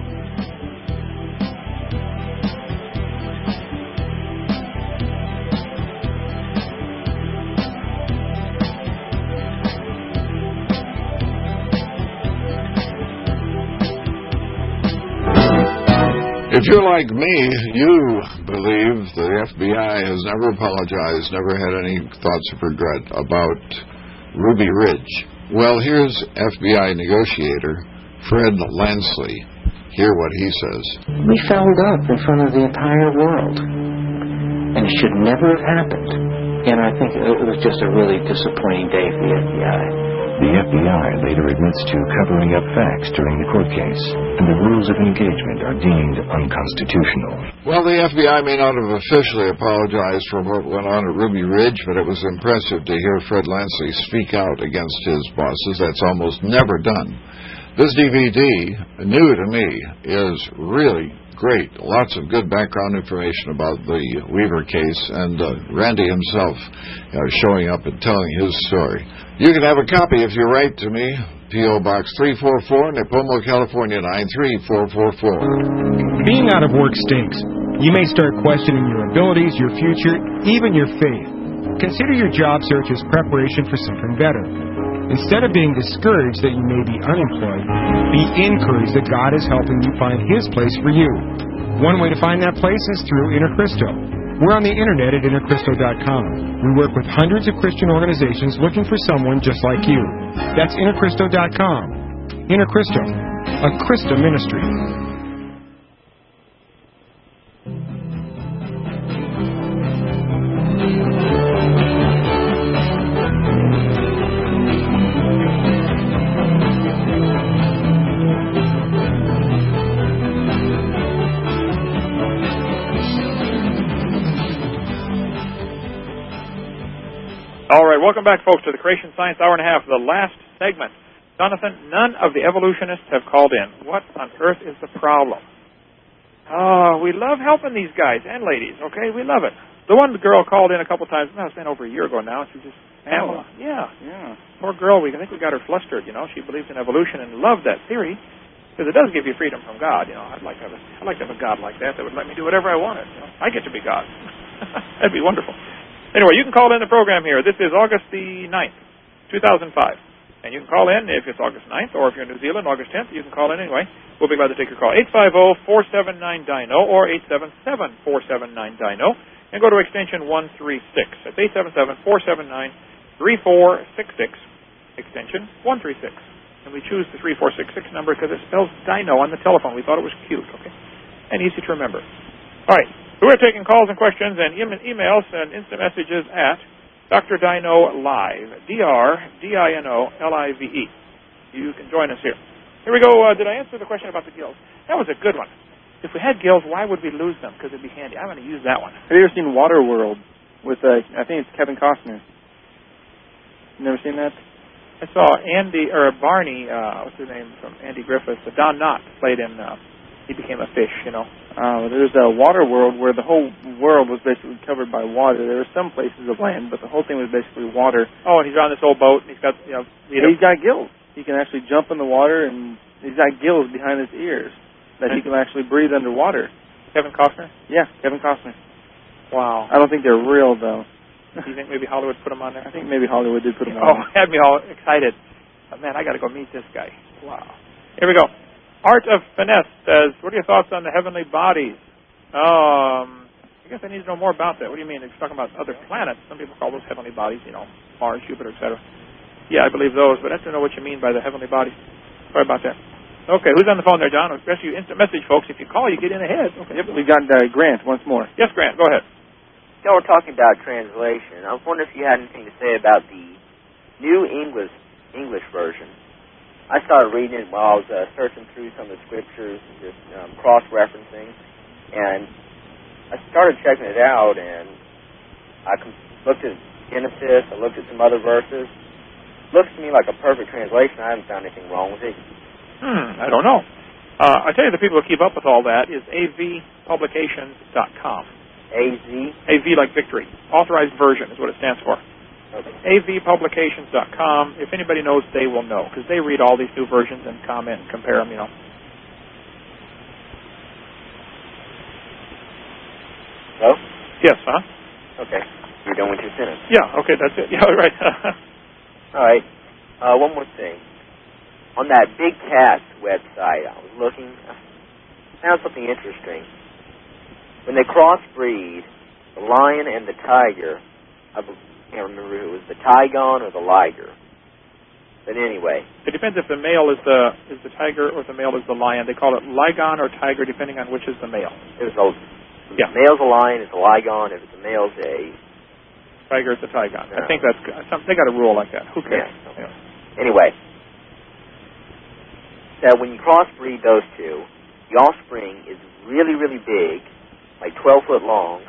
If you're like me, you believe the F B I has never apologized, never had any thoughts of regret about Ruby Ridge. Well, here's F B I negotiator Fred Lansley. Hear what he says. We fouled up in front of the entire world, and it should never have happened. And I think it was just a really disappointing day for the F B I. The F B I later admits to covering up facts during the court case, and the rules of engagement are deemed unconstitutional. Well, the F B I may not have officially apologized for what went on at Ruby Ridge, but it was impressive to hear Fred Lansley speak out against his bosses. That's almost never done. This D V D, new to me, is really great. Lots of good background information about the Weaver case, and uh, Randy himself uh, showing up and telling his story. You can have a copy if you write to me, P O. Box three forty-four, Nipomo, California, nine three four four four. Being out of work stinks. You may start questioning your abilities, your future, even your faith. Consider your job search as preparation for something better. Instead of being discouraged that you may be unemployed, be encouraged that God is helping you find His place for you. One way to find that place is through Intercristo. We're on the internet at Inter Cristo dot com. We work with hundreds of Christian organizations looking for someone just like you. That's Inter Cristo dot com. Intercristo, a Christa ministry. All right, welcome back, folks, to the Creation Science Hour and a Half, the last segment. Jonathan, none of the evolutionists have called in. What on earth is the problem? Oh, we love helping these guys and ladies, okay? We love it. The one girl called in a couple times. No, it's been over a year ago now. She just, Pamela. Oh. Yeah. Yeah. Poor girl. We I think we got her flustered, you know. She believes in evolution and loved that theory because it does give you freedom from God. You know, I'd like to have a, I'd like to have a God like that that would let me do whatever I wanted. You know? I get to be God. That'd be wonderful. Anyway, you can call in the program here. This is August the ninth, two thousand five. And you can call in if it's August ninth, or if you're in New Zealand, August tenth, you can call in anyway. We'll be glad to take your call. eight five zero, four seven nine, D I N O or eight seven seven, four seven nine, D I N O. And go to extension one three six. That's eight seven seven, four seven nine, three four six six, extension one three six. And we choose the three four six six number because it spells Dino on the telephone. We thought it was cute, okay? And easy to remember. All right. So we're taking calls and questions and emails and instant messages at Doctor Dino Live, D R D I N O L I V E. You can join us here. Here we go. Uh, did I answer the question about the gills? That was a good one. If we had gills, why would we lose them? Because it'd be handy. I'm going to use that one. Have you ever seen Waterworld? with, uh, I think it's Kevin Costner. You never seen that? I saw Andy, or Barney, uh, what's his name, from Andy Griffiths. Uh, Don Knotts played in, uh, he became a fish, you know. Uh, there's a water world where the whole world was basically covered by water. There were some places of land, but the whole thing was basically water. Oh, and he's on this old boat, and he's got, you know... You know he's got gills. He can actually jump in the water, and he's got gills behind his ears that he can actually breathe underwater. Kevin Costner? Yeah, Kevin Costner. Wow. I don't think they're real, though. Do you think maybe Hollywood put him on there? I think maybe Hollywood did put him oh, on. Oh, had me all excited. Oh, man, I got to go meet this guy. Wow. Here we go. Art of Finesse says, what are your thoughts on the heavenly bodies? Um, I guess I need to know more about that. What do you mean? They're talking about other planets. Some people call those heavenly bodies, you know, Mars, Jupiter, et cetera. Yeah, I believe those, but I have to know what you mean by the heavenly bodies. Sorry about that. Okay, who's on the phone there, John? Especially you instant message, folks. If you call, you get in ahead. Okay. Yep, we've got uh, Grant once more. Yes, Grant, go ahead. Y'all were talking about translation. I was wondering if you had anything to say about the New English English version. I started reading it while I was uh, searching through some of the scriptures and just um, cross-referencing, and I started checking it out, and I com- looked at Genesis, I looked at some other verses. Looks to me like a perfect translation. I haven't found anything wrong with it. Hmm, I don't know. Uh, I tell you, the people who keep up with all that is A V publications dot com. A Z? A V like victory. Authorized version is what it stands for. Okay. A V publications dot com. If anybody knows, they will know, because they read all these new versions and comment and compare them, you know. Hello? Yes, huh? Okay. You're done with your sentence. Yeah, okay, that's it. Yeah, right. All right. Uh, one more thing. On that Big Cats website, I was looking, I found something interesting. When they crossbreed the lion and the tiger, I can't remember if it was the tigon or the liger. But anyway. It depends if the male is the is the tiger or if the male is the lion. They call it ligon or tiger depending on which is the male. It was a, yeah. If the male's a lion, it's a ligon. If it's a male's a... Tiger, it's a tigon. No. I think that's good. Some, they got a rule like that. Who cares? Yeah. Yeah. Anyway. So when you crossbreed those two, the offspring is really, really big, like twelve foot long,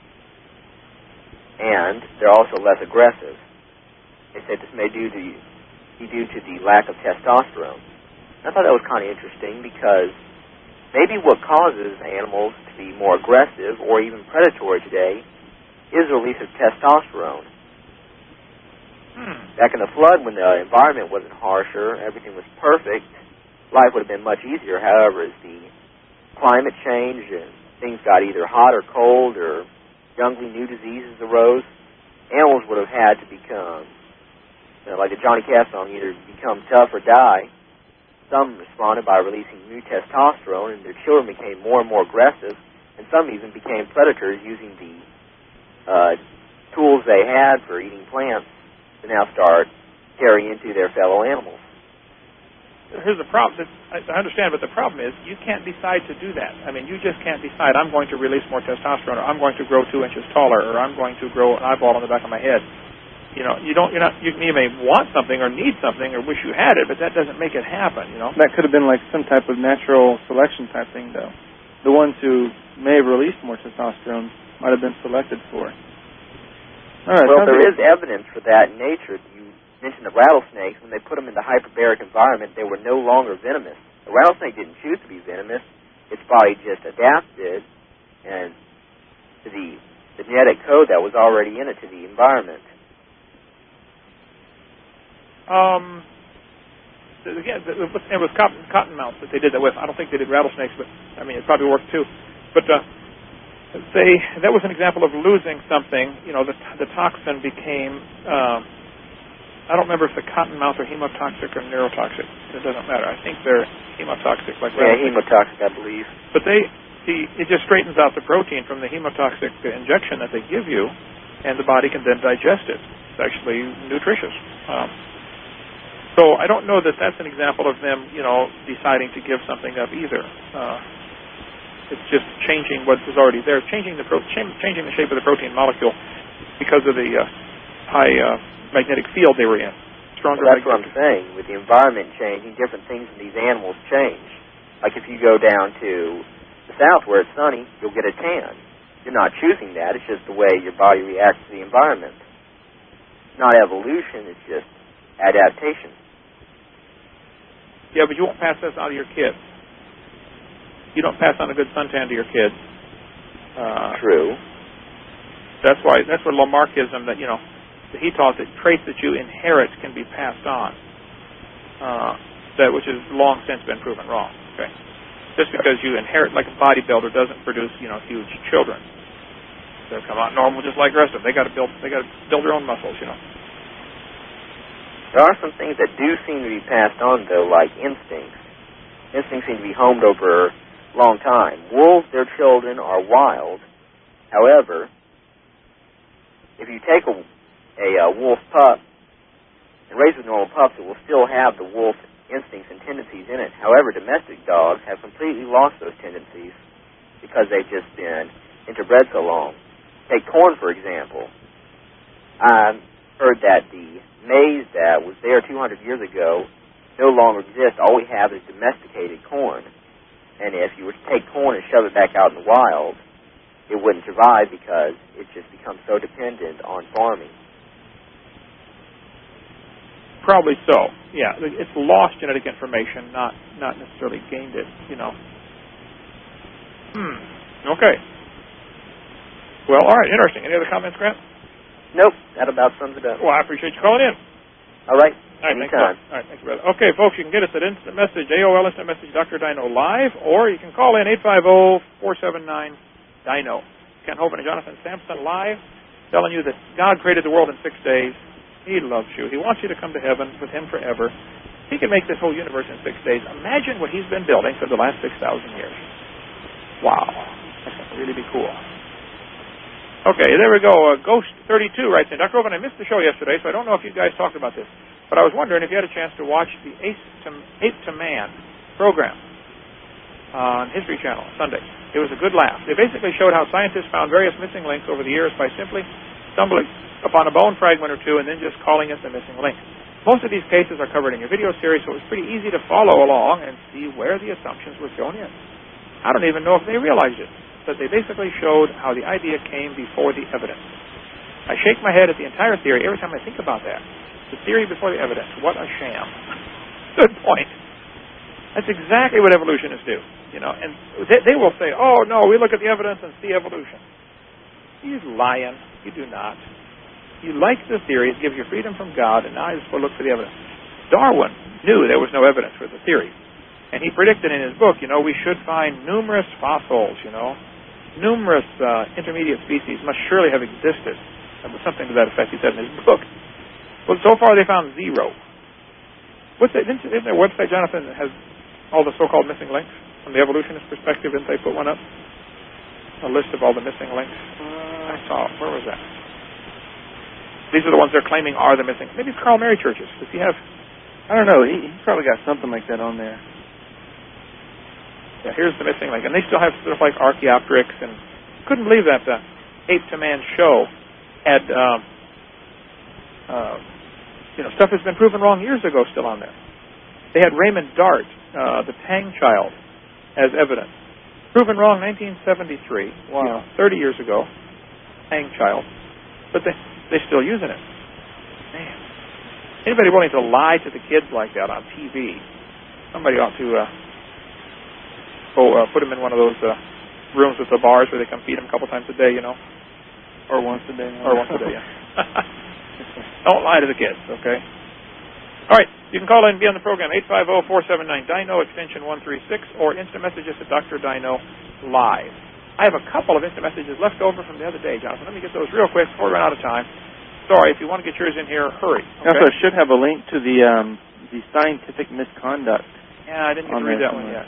and they're also less aggressive. They said this may due to, be due to the lack of testosterone. I thought that was kind of interesting because maybe what causes animals to be more aggressive or even predatory today is the release of testosterone. Hmm. Back in the flood, when the environment wasn't harsher, everything was perfect, life would have been much easier. However, as the climate changed and things got either hot or cold or youngly new diseases arose, animals would have had to become, you know, like the Johnny Cash song, either become tough or die. Some responded by releasing new testosterone, and their children became more and more aggressive, and some even became predators using the uh, tools they had for eating plants to now start tearing into their fellow animals. Here's the problem. I understand, but the problem is you can't decide to do that. I mean, you just can't decide, I'm going to release more testosterone, or I'm going to grow two inches taller, or I'm going to grow an eyeball on the back of my head. You know, you don't, you're not, you, you may want something or need something or wish you had it, but that doesn't make it happen, you know? That could have been like some type of natural selection type thing, though. The ones who may have released more testosterone might have been selected for. All right, well, there is evidence for that in nature. You mentioned the rattlesnakes. When they put them in the hyperbaric environment, they were no longer venomous. The rattlesnake didn't choose to be venomous. Its body just adapted and to the, the genetic code that was already in it to the environment. Um, again, it was cotton, cottonmouths that they did that with. I don't think they did rattlesnakes, but I mean, it probably worked too. But uh, they that was an example of losing something. You know, the the toxin became. Um, I don't remember if the cottonmouths are hemotoxic or neurotoxic. It doesn't matter. I think they're hemotoxic, like yeah, hemotoxic, I believe. But they, the, it just straightens out the protein from the hemotoxic injection that they give you, and the body can then digest it. It's actually nutritious. Um, so I don't know that that's an example of them, you know, deciding to give something up either. Uh, it's just changing what was already there, changing the pro- changing the shape of the protein molecule because of the uh, high uh, magnetic field they were in. Stronger. Well, that's what I'm saying. With the environment changing, different things in these animals change. Like if you go down to the south where it's sunny, you'll get a tan. You're not choosing that. It's just the way your body reacts to the environment. It's not evolution. It's just adaptation. Yeah, but you won't pass this on to your kids. You don't pass on a good suntan to your kids. Uh, True. That's why. That's what Lamarckism. That you know, he taught that traits that you inherit can be passed on. Uh, that which has long since been proven wrong. Okay. Just because you inherit, like a bodybuilder doesn't produce, you know, huge children. They'll come out normal just like the rest of them. They got to build. They got to build their own muscles. You know. There are some things that do seem to be passed on, though, like instincts. Instincts seem to be homed over a long time. Wolves, their children, are wild. However, if you take a, a, a wolf pup and raise with normal pups, it will still have the wolf instincts and tendencies in it. However, domestic dogs have completely lost those tendencies because they've just been interbred so long. Take corn, for example. I've heard that the maize that was there two hundred years ago no longer exists. All we have is domesticated corn. And if you were to take corn and shove it back out in the wild, it wouldn't survive because it just becomes so dependent on farming. Probably so. Yeah, it's lost genetic information, not not necessarily gained it. You know. Hmm. Okay. Well, all right. Interesting. Any other comments, Grant? Nope. That about sums it up. Well, I appreciate you calling in. All right. All right. Thanks, all right. Thanks, brother. Okay, folks, you can get us at Instant Message, A O L Instant Message, Doctor Dino Live, or you can call in eight five zero, four seven nine, D I N O. Ken Hovind and Jonathan Sampson live, telling you that God created the world in six days. He loves you. He wants you to come to heaven with Him forever. He can make this whole universe in six days. Imagine what He's been building for the last six thousand years. Wow. That's going to really be cool. Okay, there we go. Uh, Ghost thirty-two writes in, Doctor Hovind, I missed the show yesterday, so I don't know if you guys talked about this, but I was wondering if you had a chance to watch the Ape to, Ape to Man program on History Channel Sunday. It was a good laugh. They basically showed how scientists found various missing links over the years by simply stumbling upon a bone fragment or two and then just calling it the missing link. Most of these cases are covered in your video series, so it was pretty easy to follow along and see where the assumptions were thrown in. I don't even know if they realized it, but they basically showed how the idea came before the evidence. I shake my head at the entire theory every time I think about that. The theory before the evidence. What a sham. Good point. That's exactly what evolutionists do. You know, and they, they will say, oh, no, we look at the evidence and see evolution. He's lying. You do not. You like the theory. It gives you freedom from God, and now you're supposed to look for the evidence. Darwin knew there was no evidence for the theory. And he predicted in his book, you know, we should find numerous fossils, you know. Numerous uh, intermediate species must surely have existed. That was something to that effect he said in his book. Well, so far they found zero. What's the, isn't their website, Jonathan, that has all the so-called missing links? From the evolutionist perspective, didn't they put one up? A list of all the missing links? Uh, I saw. Where was that? These are the ones they're claiming are the missing. Maybe it's Carl Mary churches. Does he have? I don't know. He, he's probably got something like that on there. Yeah, here's the missing link. And they still have stuff like Archaeopteryx, and couldn't believe that the Ape to Man show had, um, uh, you know, stuff that's been proven wrong years ago still on there. They had Raymond Dart, uh, the Tang child, as evidence. Proven wrong nineteen seventy-three. Wow. You know, thirty years ago. Tang child. But they, they're still using it. Man. Anybody willing to lie to the kids like that on T V, somebody ought to uh, go uh, put them in one of those uh, rooms with the bars where they come feed them a couple times a day, you know. Or once a day. Or once a day, yeah. Don't lie to the kids, okay? All right, you can call in and be on the program, eight five zero, four seven nine, D I N O, extension one three six, or instant messages at Doctor Dino Live. I have a couple of instant messages left over from the other day, Jonathan. Let me get those real quick before we run out of time. Sorry, if you want to get yours in here, hurry. Okay? Also, it should have a link to the um, the scientific misconduct. Yeah, I didn't get to read that one somewhere. yet.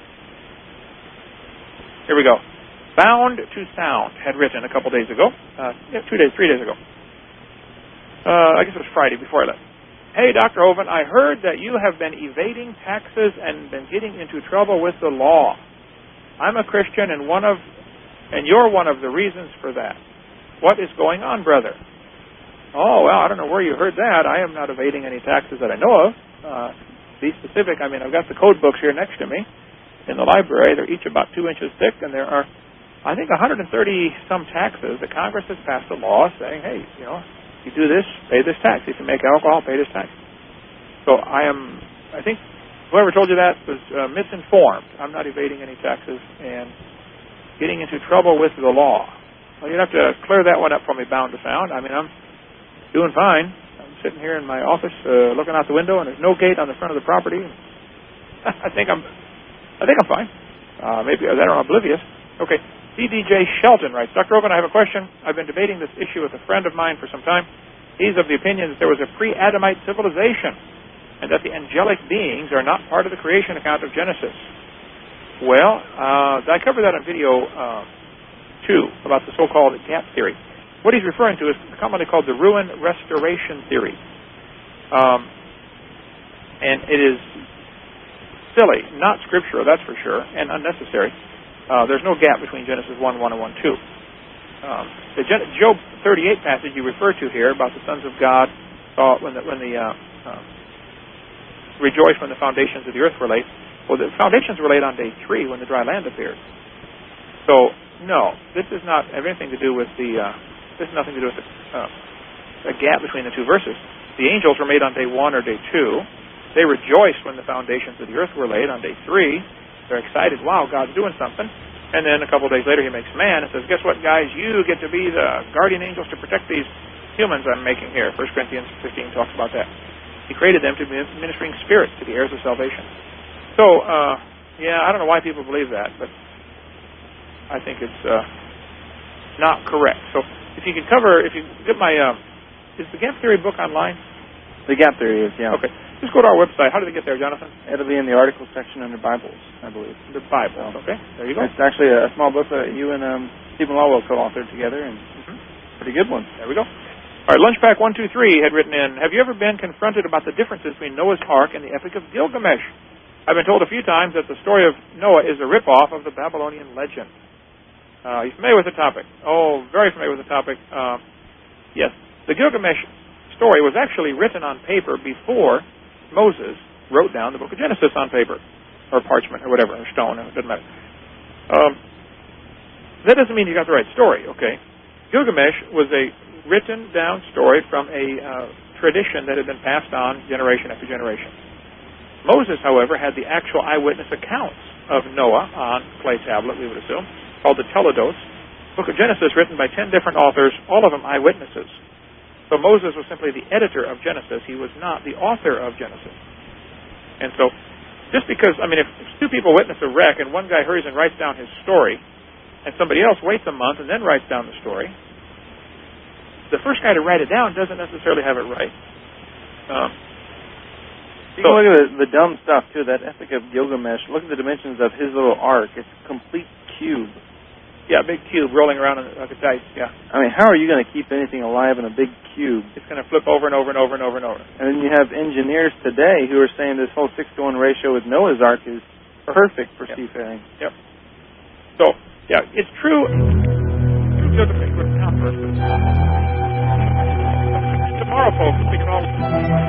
Here we go. Bound to Sound had written a couple days ago, uh, yeah, two days, three days ago. Uh, I guess it was Friday before I left. Hey, Doctor Hovind, I heard that you have been evading taxes and been getting into trouble with the law. I'm a Christian, and one of, and you're one of the reasons for that. What is going on, brother? Oh, well, I don't know where you heard that. I am not evading any taxes that I know of. Uh, be specific. I mean, I've got the code books here next to me in the library. They're each about two inches thick, and there are I think, one hundred thirty some taxes. The Congress has passed a law saying, hey, you know, if you do this, pay this tax. If you make alcohol, pay this tax. So I am, I think, whoever told you that was uh, misinformed. I'm not evading any taxes and getting into trouble with the law. Well, you'd have to clear that one up for me, bound to sound. I mean, I'm doing fine. I'm sitting here in my office, uh, looking out the window, and there's no gate on the front of the property. I think I'm, I think I'm fine. Uh, maybe I don't know, oblivious. Okay. C D J Shelton writes, Doctor Ogun, I have a question. I've been debating this issue with a friend of mine for some time. He's of the opinion that there was a pre-Adamite civilization and that the angelic beings are not part of the creation account of Genesis. Well, uh, I covered that on video uh, two about the so-called gap theory. What he's referring to is commonly called the ruin restoration theory. Um, and it is silly, not scriptural, that's for sure, and unnecessary. Uh, there's no gap between Genesis one one and one two. Um, the Gen- Job thirty-eight passage you refer to here about the sons of God uh, when the, when the uh, uh, rejoice when the foundations of the earth were laid. Well, the foundations were laid on day three when the dry land appeared. So, no, this does not have anything to do with the. Uh, this has nothing to do with the, uh, the gap between the two verses. The angels were made on day one or day two. They rejoiced when the foundations of the earth were laid on day three. They're excited. Wow, God's doing something. And then a couple of days later, he makes man and says, "Guess what, guys? You get to be the guardian angels to protect these humans I'm making here." First Corinthians fifteen talks about that. He created them to be ministering spirits to the heirs of salvation. So, uh, yeah, I don't know why people believe that, but I think it's uh, not correct. So, if you can cover, if you get my, uh, is the Gap Theory book online? The Gap Theory is, yeah. Okay. Just go to our website. How did it get there, Jonathan? It'll be in the article section under Bibles, I believe. The Bibles, okay. There you go. It's actually a small book that you and um, Stephen Lawwell co-authored together, and mm-hmm. pretty good one. There we go. All right, Lunchpack one two three had written in, have you ever been confronted about the differences between Noah's Ark and the Epic of Gilgamesh? I've been told a few times that the story of Noah is a rip-off of the Babylonian legend. Uh, are you familiar with the topic? Oh, very familiar with the topic. Uh, yes. The Gilgamesh story was actually written on paper before Moses wrote down the book of Genesis on paper, or parchment, or whatever, or stone, it doesn't matter. Um, that doesn't mean you got the right story, okay? Gilgamesh was a written down story from a uh, tradition that had been passed on generation after generation. Moses, however, had the actual eyewitness accounts of Noah on clay tablet, we would assume, called the Teledos. Book of Genesis written by ten different authors, all of them eyewitnesses. So Moses was simply the editor of Genesis. He was not the author of Genesis. And so, just because, I mean, if, if two people witness a wreck and one guy hurries and writes down his story, and somebody else waits a month and then writes down the story, the first guy to write it down doesn't necessarily have it right. Um, you so, can look at the, the dumb stuff, too. That Epic of Gilgamesh, look at the dimensions of his little ark. It's a complete cube. Yeah, a big cube rolling around like a dice, yeah. I mean, how are you going to keep anything alive in a big cube? It's going to flip over and over and over and over and over. And then you have engineers today who are saying this whole six to one ratio with Noah's Ark is perfect for yep. seafaring. Yep. So, yeah, it's true. Tomorrow, folks, we can all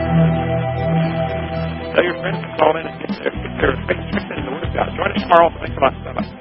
tell your friends to call in and get their, get their expectations in the Word of God. Join us tomorrow. Thanks a lot. Bye-bye.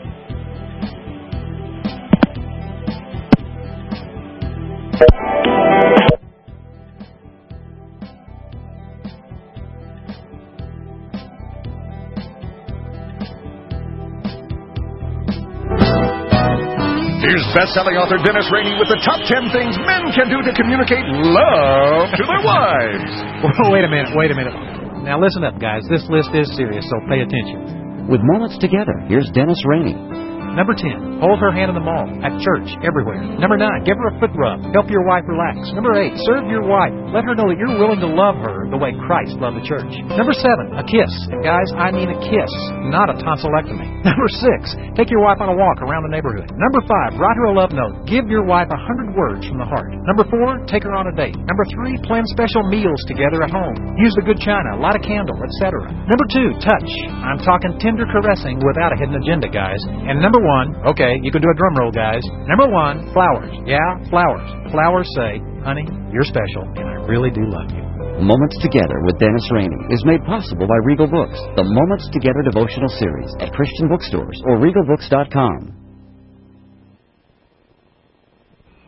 Here's best-selling author Dennis Rainey with the top ten things men can do to communicate love to their wives. Well, wait a minute, wait a minute. Now listen up, guys. This list is serious, so pay attention. With Moments Together, here's Dennis Rainey. Number ten, hold her hand in the mall, at church, everywhere. Number nine, give her a foot rub. Help your wife relax. Number eight, serve your wife. Let her know that you're willing to love her the way Christ loved the church. Number seven, a kiss. And guys, I mean a kiss, not a tonsillectomy. Number six, take your wife on a walk around the neighborhood. Number five, write her a love note. Give your wife a hundred words from the heart. Number four, take her on a date. Number three, plan special meals together at home. Use the good china, light a candle, et cetera. Number two, touch. I'm talking tender caressing without a hidden agenda, guys. And number one, okay, you can do a drum roll, guys. Number one, flowers. Yeah, flowers. Flowers say, honey, you're special, and I really do love you. Moments Together with Dennis Rainey is made possible by Regal Books, the Moments Together devotional series at Christian bookstores or regal books dot com.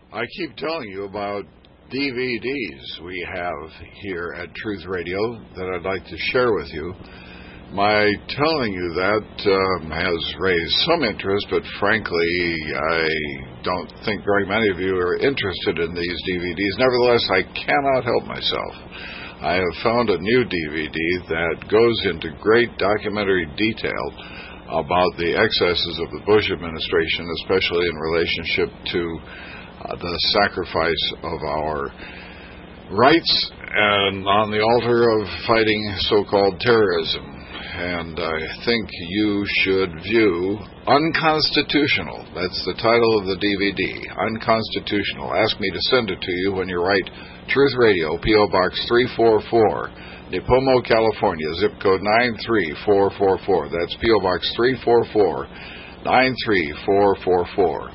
I keep telling you about D V Ds we have here at Truth Radio that I'd like to share with you. My telling you that um, has raised some interest, but frankly, I don't think very many of you are interested in these D V Ds. Nevertheless, I cannot help myself. I have found a new D V D that goes into great documentary detail about the excesses of the Bush administration, especially in relationship to uh, the sacrifice of our rights and on the altar of fighting so-called terrorism. And I think you should view Unconstitutional. That's the title of the D V D, Unconstitutional. Ask me to send it to you when you write Truth Radio, P O Box three forty-four, Nipomo, California, zip code nine three four four four. That's P O Box three forty-four, nine three four four four.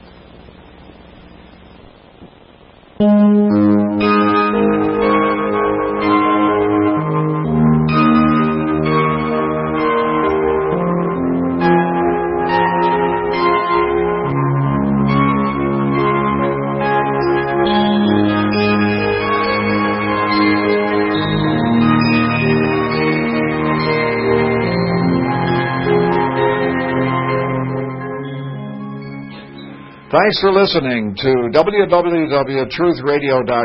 Thanks for listening to w w w dot truth radio dot com.